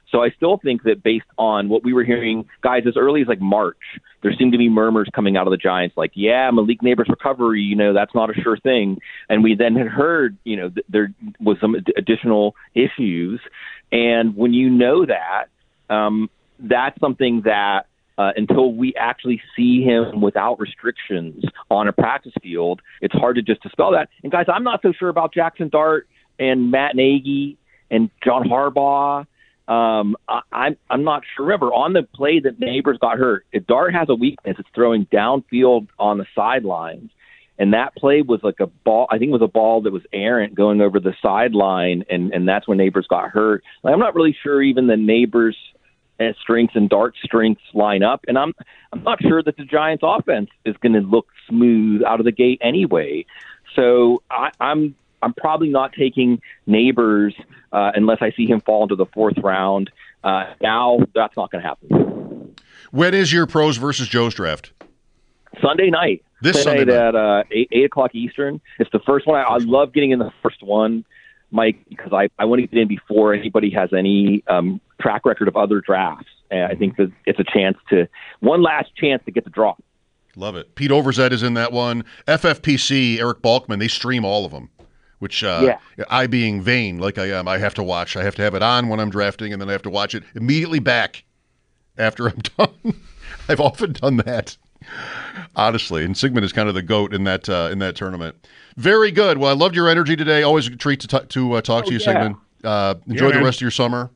So I still think that based on what we were hearing, guys, as early as like March, there seemed to be murmurs coming out of the Giants like, yeah, Malik Neighbors' recovery, you know, that's not a sure thing. And we then had heard, you know, th- there was some ad- additional issues. And when you know that, um, that's something that uh, until we actually see him without restrictions on a practice field, it's hard to just dispel that. And guys, I'm not so sure about Jackson Dart and Matt Nagy and John Harbaugh. Um, I, I'm I'm not sure. Remember, on the play that Neighbors got hurt, if Dart has a weakness, it's throwing downfield on the sidelines. And that play was like a ball, I think it was a ball that was errant going over the sideline, and, and that's when Neighbors got hurt. Like, I'm not really sure even the Neighbors' strengths and Dart's strengths line up, and I'm I'm not sure that the Giants' offense is going to look smooth out of the gate anyway. So I, I'm I'm probably not taking Neighbors uh, unless I see him fall into the fourth round. Uh, now that's not going to happen.
When is your pros versus Joe's draft?
Sunday night.
This
Sunday,
Sunday night.
at uh, eight, eight o'clock Eastern. It's the first one. I, I love getting in the first one, Mike, because I, I want to get in before anybody has any um, track record of other drafts. And I think that it's a chance to one last chance to get the draw.
Love it. Pete Overzet is in that one. F F P C, Eric Balkman, they stream all of them, which uh,
yeah.
I, being vain like I am, I have to watch. I have to have it on when I'm drafting, and then I have to watch it immediately back after I'm done. I've often done that, honestly. And Sigmund is kind of the GOAT in that uh, in that tournament. Very good. Well, I loved your energy today. Always a treat to, t- to uh, talk
oh,
to you,
yeah.
Sigmund. Uh, enjoy
Yeah,
the
man.
rest of your summer.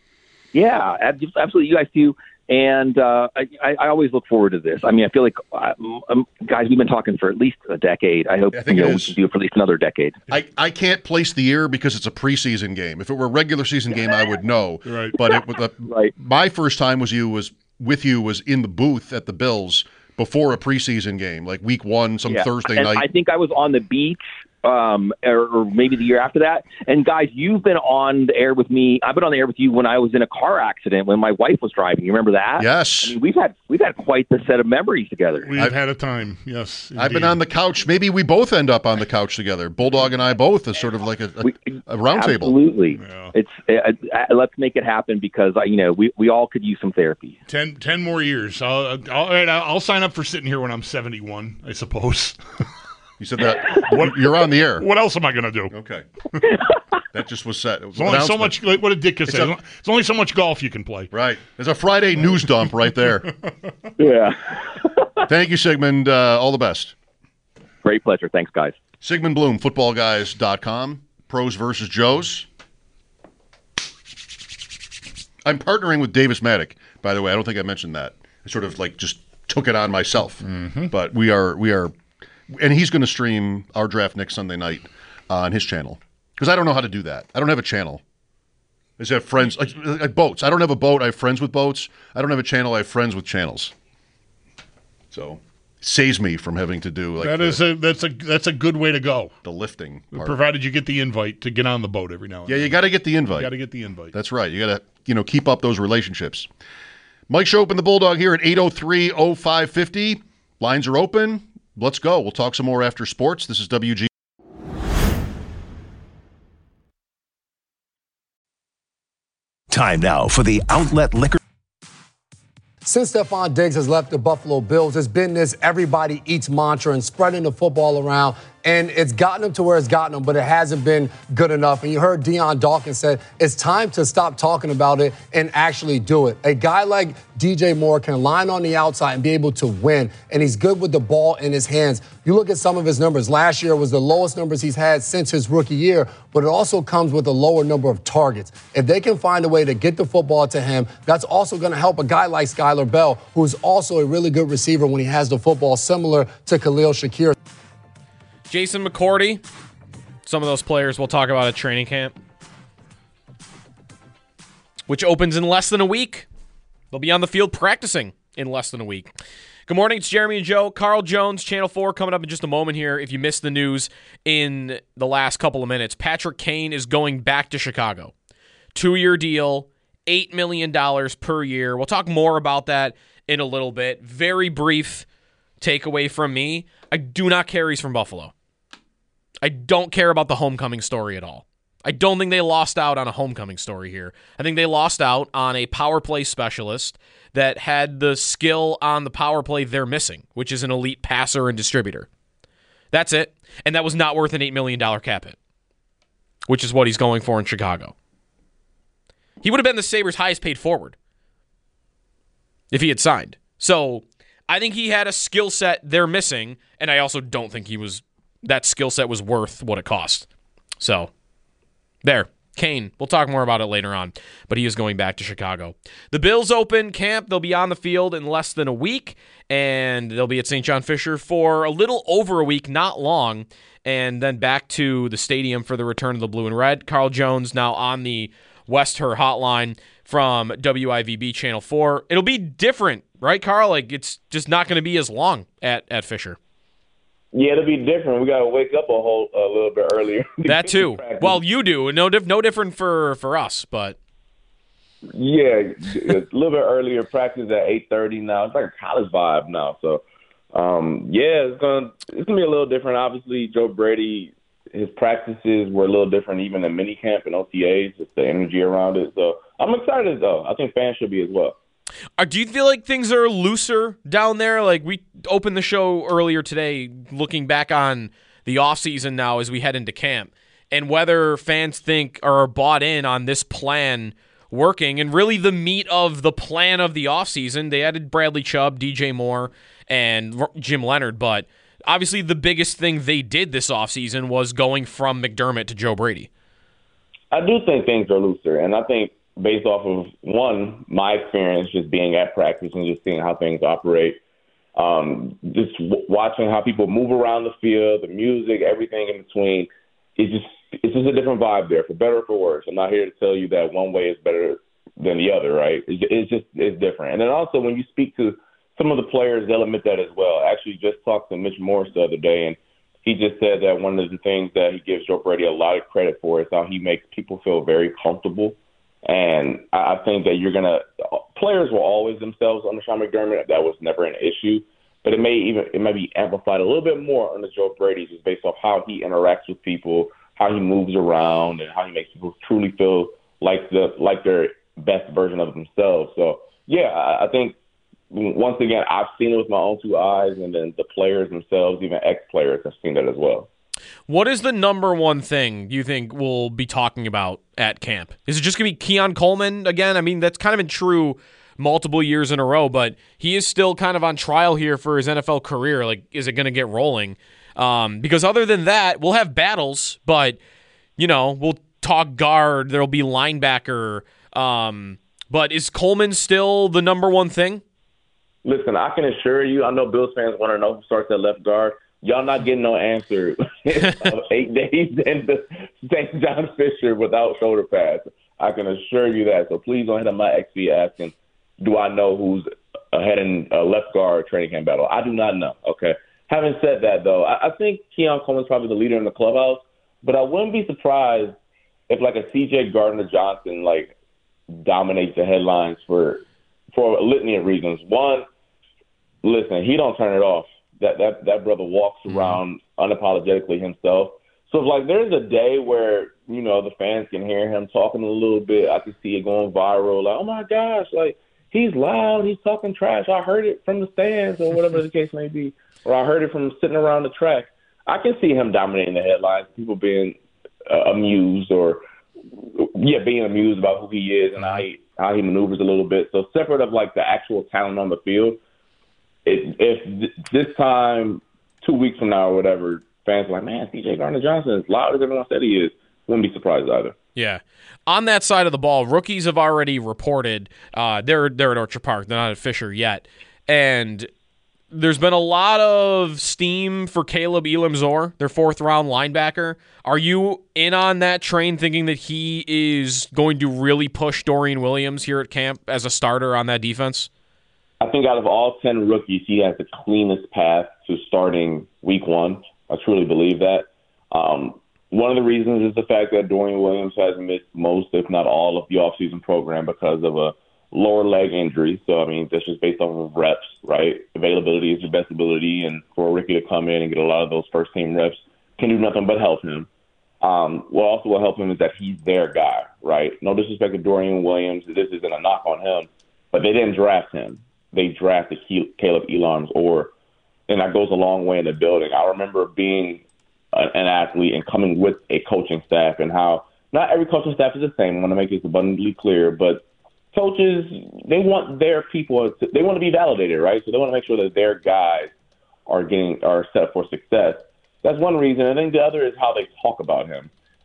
Yeah, ab- absolutely. You guys too. And uh, I, I always look forward to this. I mean, I feel like, uh, um, guys, we've been talking for at least a decade. I hope
I think
you
it
know, we
is.
can do it for at least another decade.
I, I can't place the year because it's a preseason game. If it were a regular season game, I would know.
Right.
But it, the,
Right.
my first time was you was with you was in the booth at the Bills before a preseason game, like week one, some
Yeah.
Thursday
and
night.
I think I was on the beach, um, or, or maybe the year after that. And guys, you've been on the air with me. I've been on the air with you when I was in a car accident when my wife was driving. You remember that?
Yes.
I mean, we've had we've had quite the set of memories together.
We've
I've-
had a time, yes.
I've been
indeed.
on the couch. Maybe we both end up on the couch together. Bulldog and I both as sort of like a, a,
We-
a round table.
Absolutely.
Yeah.
It's uh, uh, let's make it happen because uh, you know we, we all could use some therapy.
Ten, ten more years. I'll, I'll, all right, I'll sign up for sitting here when I'm seventy-one, I suppose.
You said that. What, you're on the air.
What else am I going to do?
Okay. That just was set. It was
There's only so
announcement.
much, like, what did Dick just
It's
say?
a-
There's only so much golf you can play.
Right. There's a Friday news dump right there.
Yeah.
Thank you, Sigmund. Uh, all the best.
Great pleasure. Thanks, guys.
Sigmund Bloom, football guys dot com. Pros versus Joes. I'm partnering with Davis Maddock, by the way. I don't think I mentioned that. I sort of like just took it on myself.
Mm-hmm.
But we are, we are, and he's going to stream our draft next Sunday night on his channel. Because I don't know how to do that. I don't have a channel. I just have friends, like, like boats. I don't have a boat. I have friends with boats. I don't have a channel. I have friends with channels. So saves me from having to do like
That
the,
is a that's a that's a good way to go.
the lifting part.
Provided you get the invite to get on the boat every now and
Yeah,
then.
you got to get the invite.
got to get the invite.
That's right. You got to, you know, keep up those relationships. Mike Shope and the Bulldog here at eight oh three oh five fifty. Lines are open. Let's go. We'll talk some more after sports. This is W G.
Time now for the Outlet Liquor.
Since Stephon Diggs has left the Buffalo Bills, there's been this everybody eats mantra and spreading the football around, and it's gotten them to where it's gotten them, but it hasn't been good enough. And you heard Deion Dawkins said it's time to stop talking about it and actually do it. A guy like D J Moore can line on the outside and be able to win, and he's good with the ball in his hands. You look at some of his numbers. Last year was the lowest numbers he's had since his rookie year, but it also comes with a lower number of targets. If they can find a way to get the football to him, that's also going to help a guy like Skylar Bell, who's also a really good receiver when he has the football, similar to Khalil Shakir.
Jason McCourty, some of those players we'll talk about at training camp, which opens in less than a week. They'll be on the field practicing in less than a week. Good morning, it's Jeremy and Joe. Carl Jones, Channel four, coming up in just a moment here. If you missed the news in the last couple of minutes, Patrick Kane is going back to Chicago. Two-year deal, eight million dollars per year. We'll talk more about that in a little bit. Very brief takeaway from me. I do not care he's from Buffalo. I don't care about the homecoming story at all. I don't think they lost out on a homecoming story here. I think they lost out on a power play specialist that had the skill on the power play they're missing, which is an elite passer and distributor. That's it. And that was not worth an eight million dollars cap hit, which is what he's going for in Chicago. He would have been the Sabres' highest paid forward if he had signed. So I think he had a skill set they're missing, and I also don't think he was that skill set was worth what it cost. So there. Kane. We'll talk more about it later on, but he is going back to Chicago. The Bills open camp. They'll be on the field in less than a week, and they'll be at Saint John Fisher for a little over a week, not long, and then back to the stadium for the return of the blue and red. Carl Jones now on the West Her hotline from W I V B Channel four. It'll be different, right, Carl? Like, it's just not going to be as long at, at Fisher.
Yeah, it'll be different. We got to wake up a whole a little bit earlier.
That too. Well, you do. No, diff- no different for, for us, but
yeah, a little bit earlier. Practice at eight thirty now. It's like a college vibe now. So, um, yeah, it's gonna it's gonna be a little different. Obviously, Joe Brady, his practices were a little different, even in minicamp and O T As. Just the energy around it. So, I'm excited though. I think fans should be as well.
Uh, do you feel like things are looser down there? Like, we opened the show earlier today looking back on the offseason now as we head into camp, and whether fans think or are bought in on this plan working, and really the meat of the plan of the offseason. They added Bradley Chubb, D J Moore, and Jim Leonard, but obviously the biggest thing they did this offseason was going from McDermott to Joe Brady.
I do think things are looser, and I think based off of, one, my experience just being at practice and just seeing how things operate, um, just w- watching how people move around the field, the music, everything in between, it's just it's just a different vibe there, for better or for worse. I'm not here to tell you that one way is better than the other, right? It's, it's just it's different. And then also when you speak to some of the players, they'll admit that as well. I actually just talked to Mitch Morse the other day, and he just said that one of the things that he gives Joe Brady a lot of credit for is how he makes people feel very comfortable. And I think that you're going to – players were always themselves under Sean McDermott. That was never an issue. But it may even – it may be amplified a little bit more under Joe Brady just based off how he interacts with people, how he moves around, and how he makes people truly feel like the like their best version of themselves. So, yeah, I think, once again, I've seen it with my own two eyes, and then the players themselves, even ex-players, have seen that as well.
What is the number one thing you think we'll be talking about at camp? Is it just going to be Keon Coleman again? I mean, that's kind of been true multiple years in a row, but he is still kind of on trial here for his N F L career. Like, is it going to get rolling? Um, because other than that, we'll have battles, but, you know, we'll talk guard. There'll be linebacker. Um, but is Coleman still the number one thing?
Listen, I can assure you, I know Bills fans want to know who starts at left guard. Y'all not getting no answer eight days into Saint John Fisher without shoulder pads. I can assure you that. So please don't hit on my X feed asking, do I know who's ahead in uh, left guard training camp battle? I do not know, okay? Having said that, though, I, I think Keon Coleman's probably the leader in the clubhouse, but I wouldn't be surprised if, like, a C J Gardner-Johnson, like, dominates the headlines for for a litany of reasons. One, listen, he don't turn it off. That that that brother walks around unapologetically himself. So if, like, there's a day where, you know, the fans can hear him talking a little bit, I can see it going viral. Like, oh my gosh, like, he's loud, he's talking trash. I heard it from the stands, or whatever the case may be, or I heard it from sitting around the track. I can see him dominating the headlines, people being uh, amused, or yeah, being amused about who he is and how he how he maneuvers a little bit. So separate of, like, the actual talent on the field. If, if this time, two weeks from now or whatever, fans are like, man, C J Gardner-Johnson is loud as everyone said he is, wouldn't be surprised either.
Yeah. On that side of the ball, rookies have already reported uh, they're, they're at Orchard Park. They're not at Fisher yet. And there's been a lot of steam for Caleb Elam-Zor, their fourth-round linebacker. Are you in on that train, thinking that he is going to really push Dorian Williams here at camp as a starter on that defense?
I think out of all ten rookies, he has the cleanest path to starting week one. I truly believe that. Um, one of the reasons is the fact that Dorian Williams has missed most, if not all, of the offseason program because of a lower leg injury. So, I mean, that's just based off of reps, right? Availability is your best ability, and for a rookie to come in and get a lot of those first-team reps can do nothing but help him. Um, what also will help him is that he's their guy, right? No disrespect to Dorian Williams. This isn't a knock on him, but they didn't draft him. They drafted Caleb Elam's or, and that goes a long way in the building. I remember being a, an athlete and coming with a coaching staff and how not every coaching staff is the same. I want to make this abundantly clear, but coaches, they want their people, to, they want to be validated, right? So they want to make sure that their guys are getting, are set for success. That's one reason. And then the other is how they talk about him,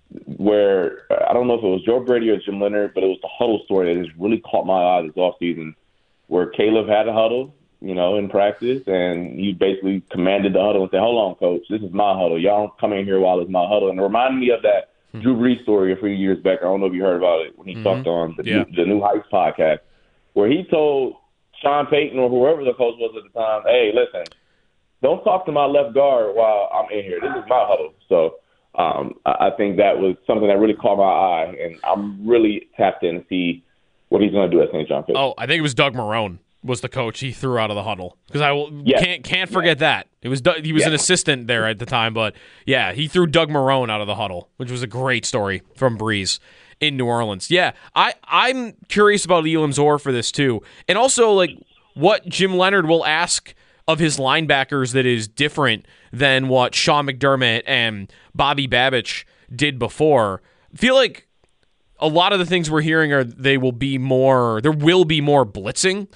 where I don't know if it was Joe Brady or Jim Leonard, but it was the huddle story that just really caught my eye this offseason, where Caleb had a huddle, you know, in practice, and he basically commanded the huddle and said, hold on, coach, this is my huddle. Y'all don't come in here while it's my huddle. And it reminded me of that hmm. Drew Brees story a few years back. I don't know if you heard about it when he mm-hmm. talked on the, yeah. new, the New Heights podcast, where he told Sean Payton or whoever the coach was at the time, hey, listen, don't talk to my left guard while I'm in here. This is my huddle. So um, I think that was something that really caught my eye, and I'm really tapped in to see what he's going to do at Saint John Field.
Oh, I think it was Doug Marrone was the coach he threw out of the huddle, because I will,
yes.
can't can't forget yes. that. It was he was yes. an assistant there at the time, but yeah, he threw Doug Marrone out of the huddle, which was a great story from Breeze in New Orleans. Yeah, I I'm curious about Elam Zor for this too, and also like what Jim Leonard will ask of his linebackers that is different than what Sean McDermott and Bobby Babich did before. I feel like a lot of the things we're hearing are they will be more, there will be more blitzing,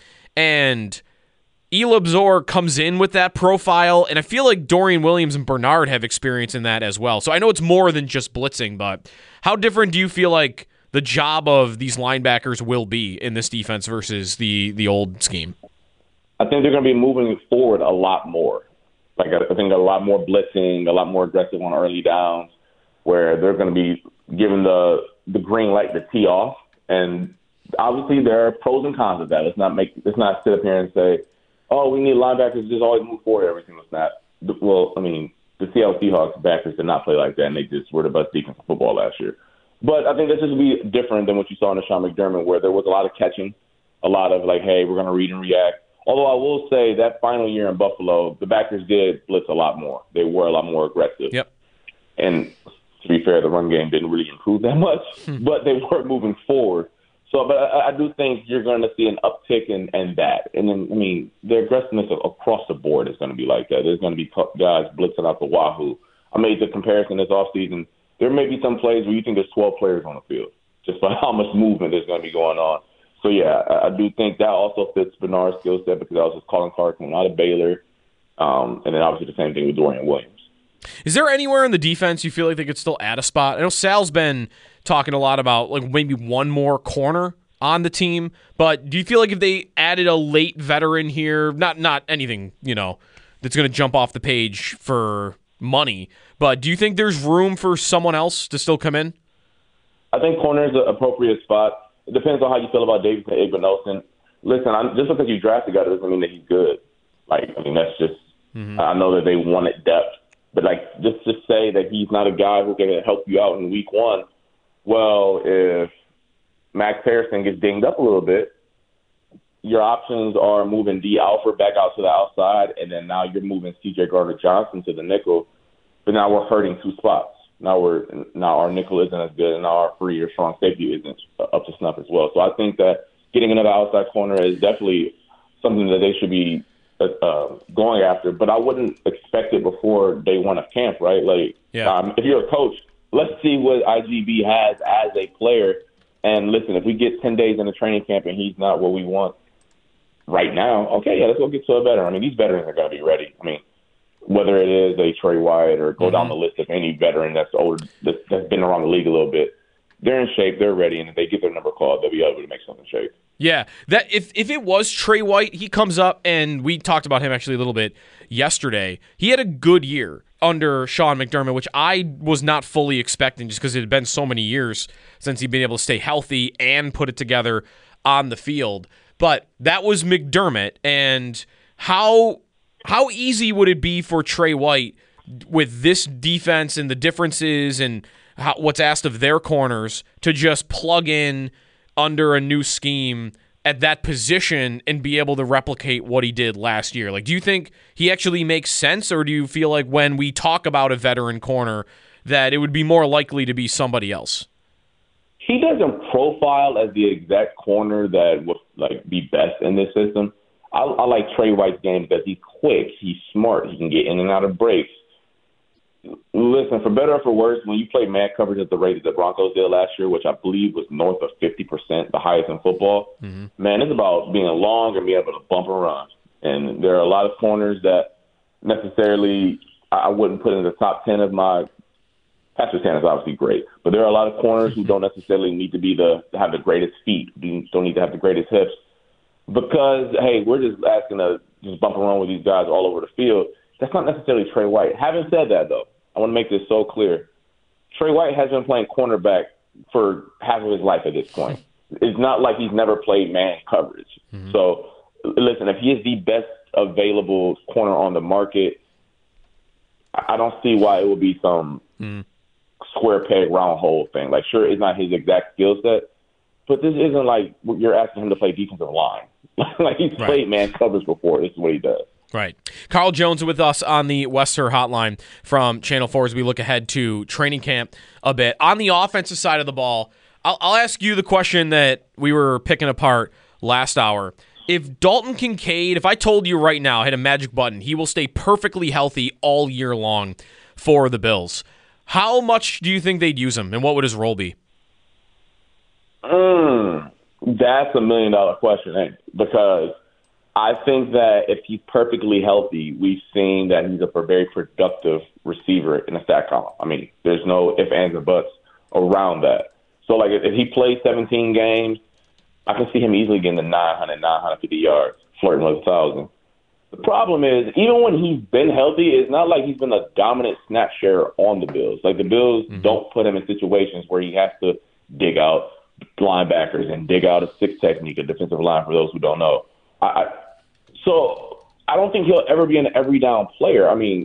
and Elam Zor comes in with that profile, and I feel like Dorian Williams and Bernard have experience in that as well. So I know it's more than just blitzing, but how different do you feel like the job of these linebackers will be in this defense versus the the old scheme?
I think they're going to be moving forward a lot more. Like I think a lot more blitzing, a lot more aggressive on early downs, where they're going to be given the the green light to tee off. And obviously there are pros and cons of that. Let's not make let's not sit up here and say, oh, we need linebackers to just always move forward every single snap. Well, I mean, the Seattle Seahawks backers did not play like that, and they just were the best defense in football last year. But I think this is be different than what you saw in the Sean McDermott, where there was a lot of catching, a lot of like, hey, we're going to read and react. Although I will say that final year in Buffalo, the backers did blitz a lot more. They were a lot more aggressive.
Yep.
And to be fair, the run game didn't really improve that much, but they were moving forward. So, but I, I do think you're going to see an uptick in, in that. And then, I mean, the aggressiveness across the board is going to be like that. There's going to be guys blitzing out the wahoo. I made the comparison this offseason. There may be some plays where you think there's twelve players on the field, just by how much movement there's going to be going on. So, yeah, I, I do think that also fits Bernard's skill set, because I was just calling Clark coming out of Baylor. Um, and then obviously the same thing with Dorian Williams.
Is there anywhere in the defense you feel like they could still add a spot? I know Sal's been talking a lot about like maybe one more corner on the team, but do you feel like if they added a late veteran here, not not anything, you know, that's going to jump off the page for money, but do you think there's room for someone else to still come in?
I think corner is an appropriate spot. It depends on how you feel about Davis and Igbenogson. Listen, I'm, just because you drafted a guy doesn't mean that he's good. Like, I mean, that's just mm-hmm. – I know that they wanted depth. But, like, just to say that he's not a guy who can help you out in week one, well, if Max Harrison gets dinged up a little bit, your options are moving D. Alford back out to the outside, and then now you're moving C J Gardner-Johnson to the nickel. But now we're hurting two spots. Now we're now our nickel isn't as good, and now our free or strong safety isn't up to snuff as well. So I think that getting another outside corner is definitely something that they should be uh, going after. But I wouldn't expect it before day one of camp, right? Like,
yeah.
um, if you're a coach, let's see what I G B has as a player. And listen, if we get ten days in the training camp and he's not what we want right now, okay, yeah, let's go get to a veteran. I mean, these veterans are going to be ready. I mean, whether it is a Trey Wyatt or go mm-hmm. down the list of any veteran that's older, that's, that's been around the league a little bit, they're in shape, they're ready, and if they get their number called, they'll be able to make something shape.
Yeah, that if if it was Trey White, he comes up, and we talked about him actually a little bit yesterday. He had a good year under Sean McDermott, which I was not fully expecting just because it had been so many years since he'd been able to stay healthy and put it together on the field. But that was McDermott, and how how easy would it be for Trey White with this defense and the differences and how, what's asked of their corners to just plug in under a new scheme at that position and be able to replicate what he did last year? Like, do you think he actually makes sense, or do you feel like when we talk about a veteran corner, that it would be more likely to be somebody else?
He doesn't profile as the exact corner that would like be best in this system. I, I like Trey White's game because he's quick, he's smart, he can get in and out of breaks. Listen, for better or for worse, when you play man coverage at the rate that the Broncos did last year, which I believe was north of fifty percent, the highest in football, mm-hmm. man, it's about being long and being able to bump and run. And there are a lot of corners that necessarily I wouldn't put in the top ten of my – Patrick Stan is obviously great, but there are a lot of corners who don't necessarily need to be the have the greatest feet, don't need to have the greatest hips. Because, hey, we're just asking to just bump and run with these guys all over the field. That's not necessarily Trey White. Having said that, though, I want to make this so clear. Trey White has been playing cornerback for half of his life at this point. It's not like he's never played man coverage. Mm-hmm. So, listen, if he is the best available corner on the market, I don't see why it would be some mm. square peg, round hole thing. Like, sure, it's not his exact skill set, but this isn't like you're asking him to play defensive line. Like, he's right. played man coverage before. This is what he does.
Right. Carl Jones with us on the Wester Hotline from Channel four as we look ahead to training camp a bit. On the offensive side of the ball, I'll, I'll ask you the question that we were picking apart last hour. If Dalton Kincaid, if I told you right now, hit a magic button, he will stay perfectly healthy all year long for the Bills, how much do you think they'd use him, and what would his role be?
Mm, that's a million-dollar question, eh? Because I think that if he's perfectly healthy, we've seen that he's a very productive receiver in a stat column. I mean, there's no ifs, ands, or buts around that. So, like, if he plays seventeen games, I can see him easily getting to nine hundred, nine hundred fifty yards, flirting with one thousand. The problem is, even when he's been healthy, it's not like he's been a dominant snap share on the Bills. Like, the Bills mm-hmm. don't put him in situations where he has to dig out linebackers and dig out a six technique, a defensive line, for those who don't know. I, so I don't think he'll ever be an every down player. I mean,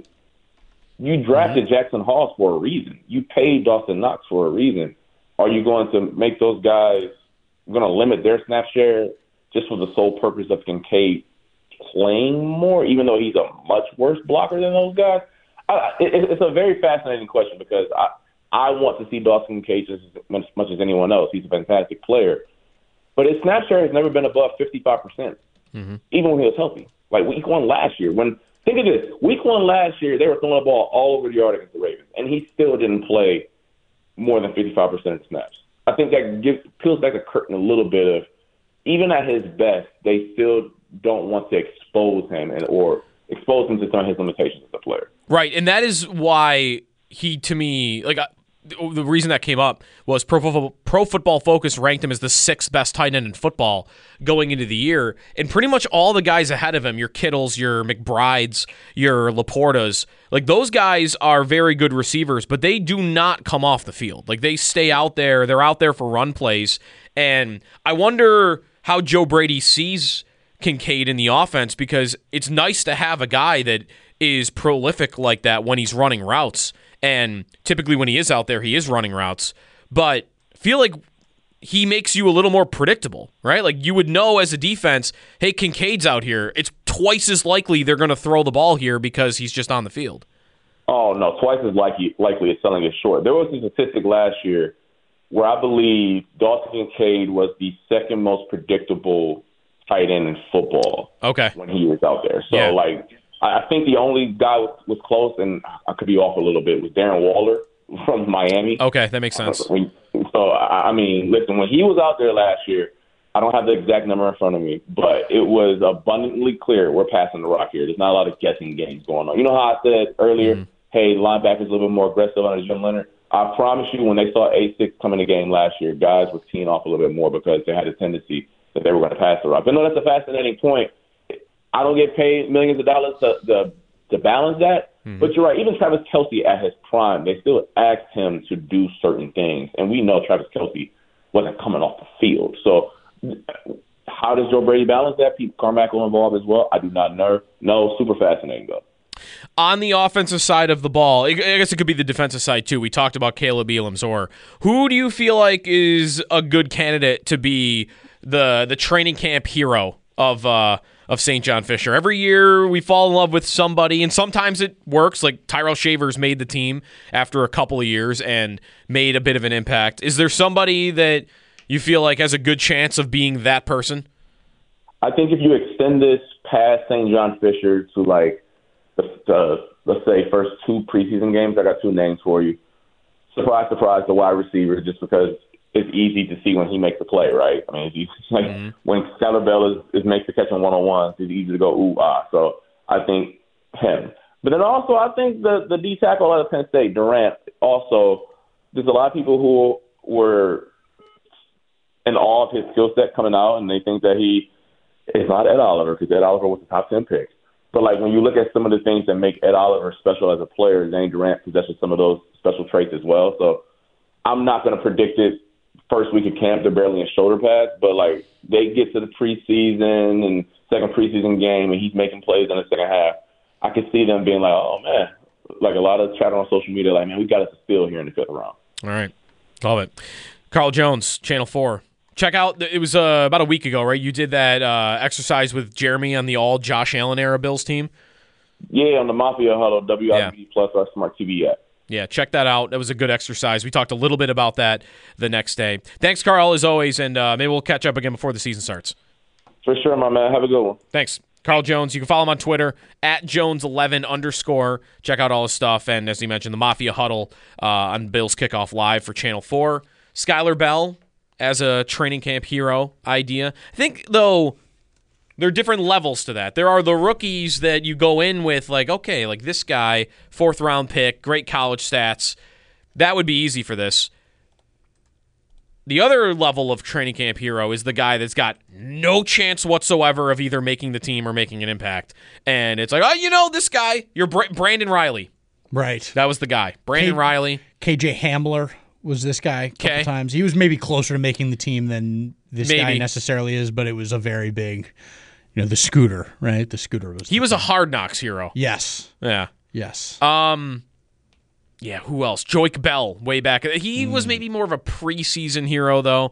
you drafted mm-hmm. Jackson Hawes for a reason. You paid Dawson Knox for a reason. Are you going to make those guys going to limit their snap share just for the sole purpose of Kincaid playing more, even though he's a much worse blocker than those guys? I, it, it's a very fascinating question because I, I want to see Dawson Kincaid just as much, much as anyone else. He's a fantastic player. But his snap share has never been above fifty-five percent. Mm-hmm. Even when he was healthy. Like week one last year. When think of this. Week one last year, they were throwing the ball all over the yard against the Ravens, and he still didn't play more than fifty-five percent of snaps. I think that gives, peels back the curtain a little bit of, even at his best, they still don't want to expose him and or expose him to some of his limitations as a player.
Right, and that is why he, to me, like I, the reason that came up was Pro Football, Pro Football Focus ranked him as the sixth best tight end in football going into the year, and pretty much all the guys ahead of him, your Kittles, your McBrides, your Laportas, like those guys are very good receivers, but they do not come off the field. Like they stay out there, they're out there for run plays, and I wonder how Joe Brady sees Kincaid in the offense, because it's nice to have a guy that is prolific like that when he's running routes. And typically when he is out there, he is running routes. But I feel like he makes you a little more predictable, right? Like you would know as a defense, hey, Kincaid's out here. It's twice as likely they're going to throw the ball here because he's just on the field.
Oh, no, twice as likely, likely as selling it short. There was a statistic last year where I believe Dawson Kincaid was the second most predictable tight end in football.
Okay.
When he was out there. So, yeah. like, I think the only guy was, was close, and I could be off a little bit, was Darren Waller from Miami.
Okay, that makes sense.
So, I mean, listen, when he was out there last year, I don't have the exact number in front of me, but it was abundantly clear we're passing the rock here. There's not a lot of guessing games going on. You know how I said earlier, mm-hmm. hey, linebackers a little bit more aggressive on Jim Leonard? I promise you, when they saw A six come in the game last year, guys were teeing off a little bit more because they had a tendency that they were going to pass the rock. But no, that's a fascinating point. I don't get paid millions of dollars to to, to balance that. Mm-hmm. But you're right. Even Travis Kelce at his prime, they still asked him to do certain things. And we know Travis Kelce wasn't coming off the field. So how does Joe Brady balance that? Pete Carmichael involved as well? I do not know. No, super fascinating, though.
On the offensive side of the ball, I guess it could be the defensive side, too. We talked about Caleb Elam-Zor. Who do you feel like is a good candidate to be the the training camp hero of uh, of Saint John Fisher. Every year we fall in love with somebody, and sometimes it works. Like Tyrell Shavers made the team after a couple of years and made a bit of an impact. Is there somebody that you feel like has a good chance of being that person?
I think if you extend this past Saint John Fisher to like the, the let's say first two preseason games, I got two names for you. Surprise, surprise, the wide receiver, just because it's easy to see when he makes a play, right? I mean, it's like mm-hmm. when Skylar Bell is, is makes the catch on one-on-ones, it's easy to go, ooh, ah. So I think him. But then also I think the, the D tackle out of Penn State, Durant, also, there's a lot of people who were in awe of his skill set coming out, and they think that he is not Ed Oliver, because Ed Oliver was the top ten pick. But, like, when you look at some of the things that make Ed Oliver special as a player, Zane Durant possesses some of those special traits as well. So I'm not going to predict it first week of camp. They're barely in shoulder pads. But, like, they get to the preseason and second preseason game, and he's making plays in the second half. I could see them being like, oh, man. Like, a lot of chatter on social media, like, man, we got us a steal here in the fifth round.
All right. Love it. Carl Jones, Channel four. Check out, it was uh, about a week ago, right? You did that uh, exercise with Jeremy on the all Josh Allen era Bills team?
Yeah, on the Mafia Huddle, W I B D Plus, our Smart T V app.
Yeah, check that out. That was a good exercise. We talked a little bit about that the next day. Thanks, Carl, as always, and uh, maybe we'll catch up again before the season starts.
For sure, my man. Have a good one.
Thanks. Carl Jones. You can follow him on Twitter, at Jones eleven underscore. Check out all his stuff. And as he mentioned, the Mafia Huddle uh, on Bills Kickoff Live for Channel four. Skylar Bell as a training camp hero idea. I think, though, there are different levels to that. There are the rookies that you go in with, like, okay, like this guy, fourth round pick, great college stats. That would be easy for this. The other level of training camp hero is the guy that's got no chance whatsoever of either making the team or making an impact. And it's like, oh, you know, this guy, you're Br- Brandon Riley.
Right.
That was the guy. Brandon K- Riley.
K J Hamler was this guy a couple times. He was maybe closer to making the team than this maybe. guy necessarily is, but it was a very big, you know, the scooter, right? The scooter was.
He was thing. a Hard Knocks hero.
Yes.
Yeah.
Yes.
Um. Yeah, who else? Joique Bell, way back. He mm. was maybe more of a preseason hero, though.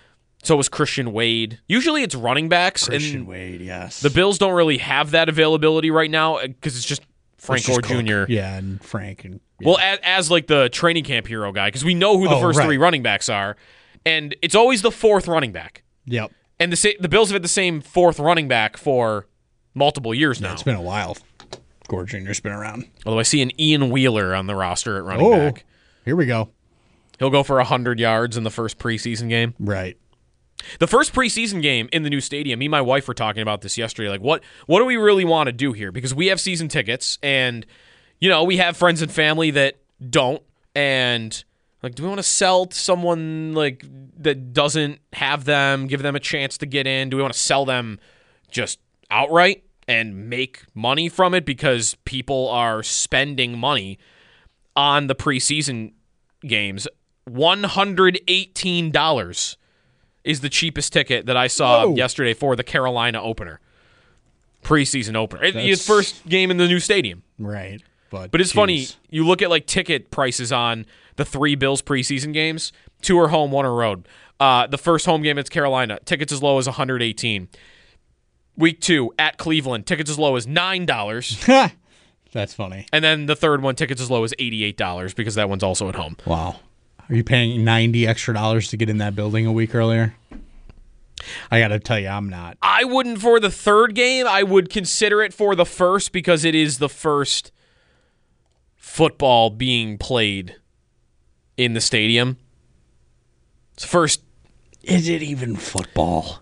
So was Christian Wade. Usually it's running backs.
Christian
and
Wade, yes.
The Bills don't really have that availability right now because it's just Frank Gore Junior
Yeah, and Frank. and yeah.
Well, as, as like the training camp hero guy, because we know who the oh, first right. three running backs are, and it's always the fourth running back.
Yep.
And the the Bills have had the same fourth running back for multiple years now.
Yeah, it's been a while. Gore Junior's been around.
Although I see an Ian Wheeler on the roster at running
oh,
back.
Here we go.
He'll go for one hundred yards in the first preseason game.
Right.
The first preseason game in the new stadium, me and my wife were talking about this yesterday. Like, what, what do we really want to do here? Because we have season tickets, and, you know, we have friends and family that don't. And, like, do we want to sell to someone, like, that doesn't have them, give them a chance to get in? Do we want to sell them just outright and make money from it because people are spending money on the preseason games? one hundred eighteen dollars is the cheapest ticket that I saw Whoa. yesterday for the Carolina opener. Preseason opener. That's... It's first game in the new stadium.
Right. But,
but it's
geez.
funny, you look at like ticket prices on the three Bills preseason games, two are home, one are road. Uh, the first home game it's Carolina, tickets as low as one hundred eighteen dollars. Week two, at Cleveland, tickets as low as nine dollars.
That's funny.
And then the third one, tickets as low as eighty-eight dollars because that one's also at home.
Wow. Are you paying ninety extra dollars to get in that building a week earlier? I got to tell you, I'm not.
I wouldn't for the third game. I would consider it for the first because it is the first football being played in the stadium. It's first.
Is it even football?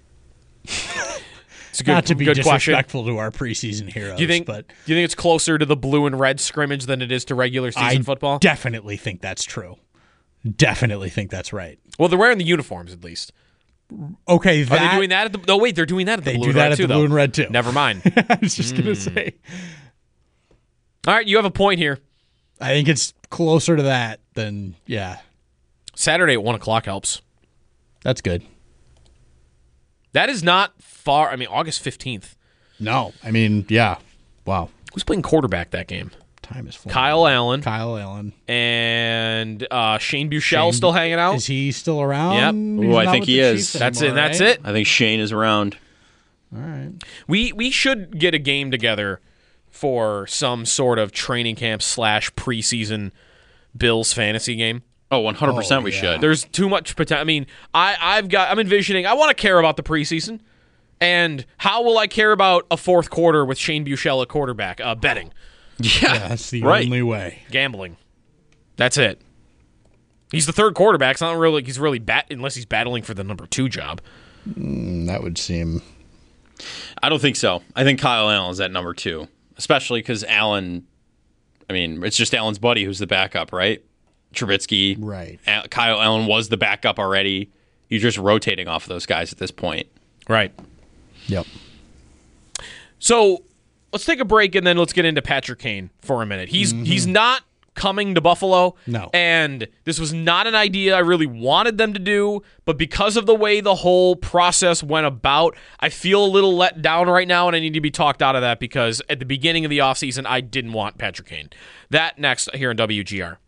It's a good,
Not to be
good
disrespectful
question.
to our preseason heroes.
Do you think?
But
do you think it's closer to the blue and red scrimmage than it is to regular season
I
football?
Definitely think that's true. Definitely think that's right.
Well, they're wearing the uniforms at least.
Okay, that,
are they doing that at the? No, wait, they're doing that at the
they
blue
do
and
that
red
at
too.
the
though.
blue and red too.
Never mind.
I was just mm. gonna say.
All right, you have a point here.
I think it's closer to that than yeah.
Saturday at one o'clock helps.
That's good.
That is not far. I mean, August fifteenth.
No, I mean, yeah. Wow.
Who's playing quarterback that game?
Time is flying.
Kyle Allen.
Kyle Allen.
And uh, Shane Buechele still hanging out?
Is he still around?
Yep. Ooh, I think he is.
That's
anymore,
it. That's
right?
it.
I think Shane is around.
All right.
We we should get a game together for some sort of training camp slash preseason Bills fantasy game.
Oh, one hundred percent we
yeah.
should.
There's too much potential. I mean, I, I've got, I'm envisioning, I want to care about the preseason. And how will I care about a fourth quarter with Shane Buechele at quarterback? Uh, betting.
Yeah,
Yeah, that's the
right.
only way.
Gambling. That's it. He's the third quarterback. It's not really, he's really bat, unless he's battling for the number two job.
Mm, that would seem.
I don't think so. I think Kyle Allen's at number two, especially because Allen, I mean, it's just Allen's buddy who's the backup, right? Trubisky.
Right.
Al- Kyle Allen was the backup already. You're just rotating off of those guys at this point.
Right.
Yep.
So let's take a break and then let's get into Patrick Kane for a minute. He's mm-hmm. he's not coming to Buffalo.
No.
And this was not an idea I really wanted them to do, but because of the way the whole process went about, I feel a little let down right now, and I need to be talked out of that because at the beginning of the offseason, I didn't want Patrick Kane. That next here on W G R.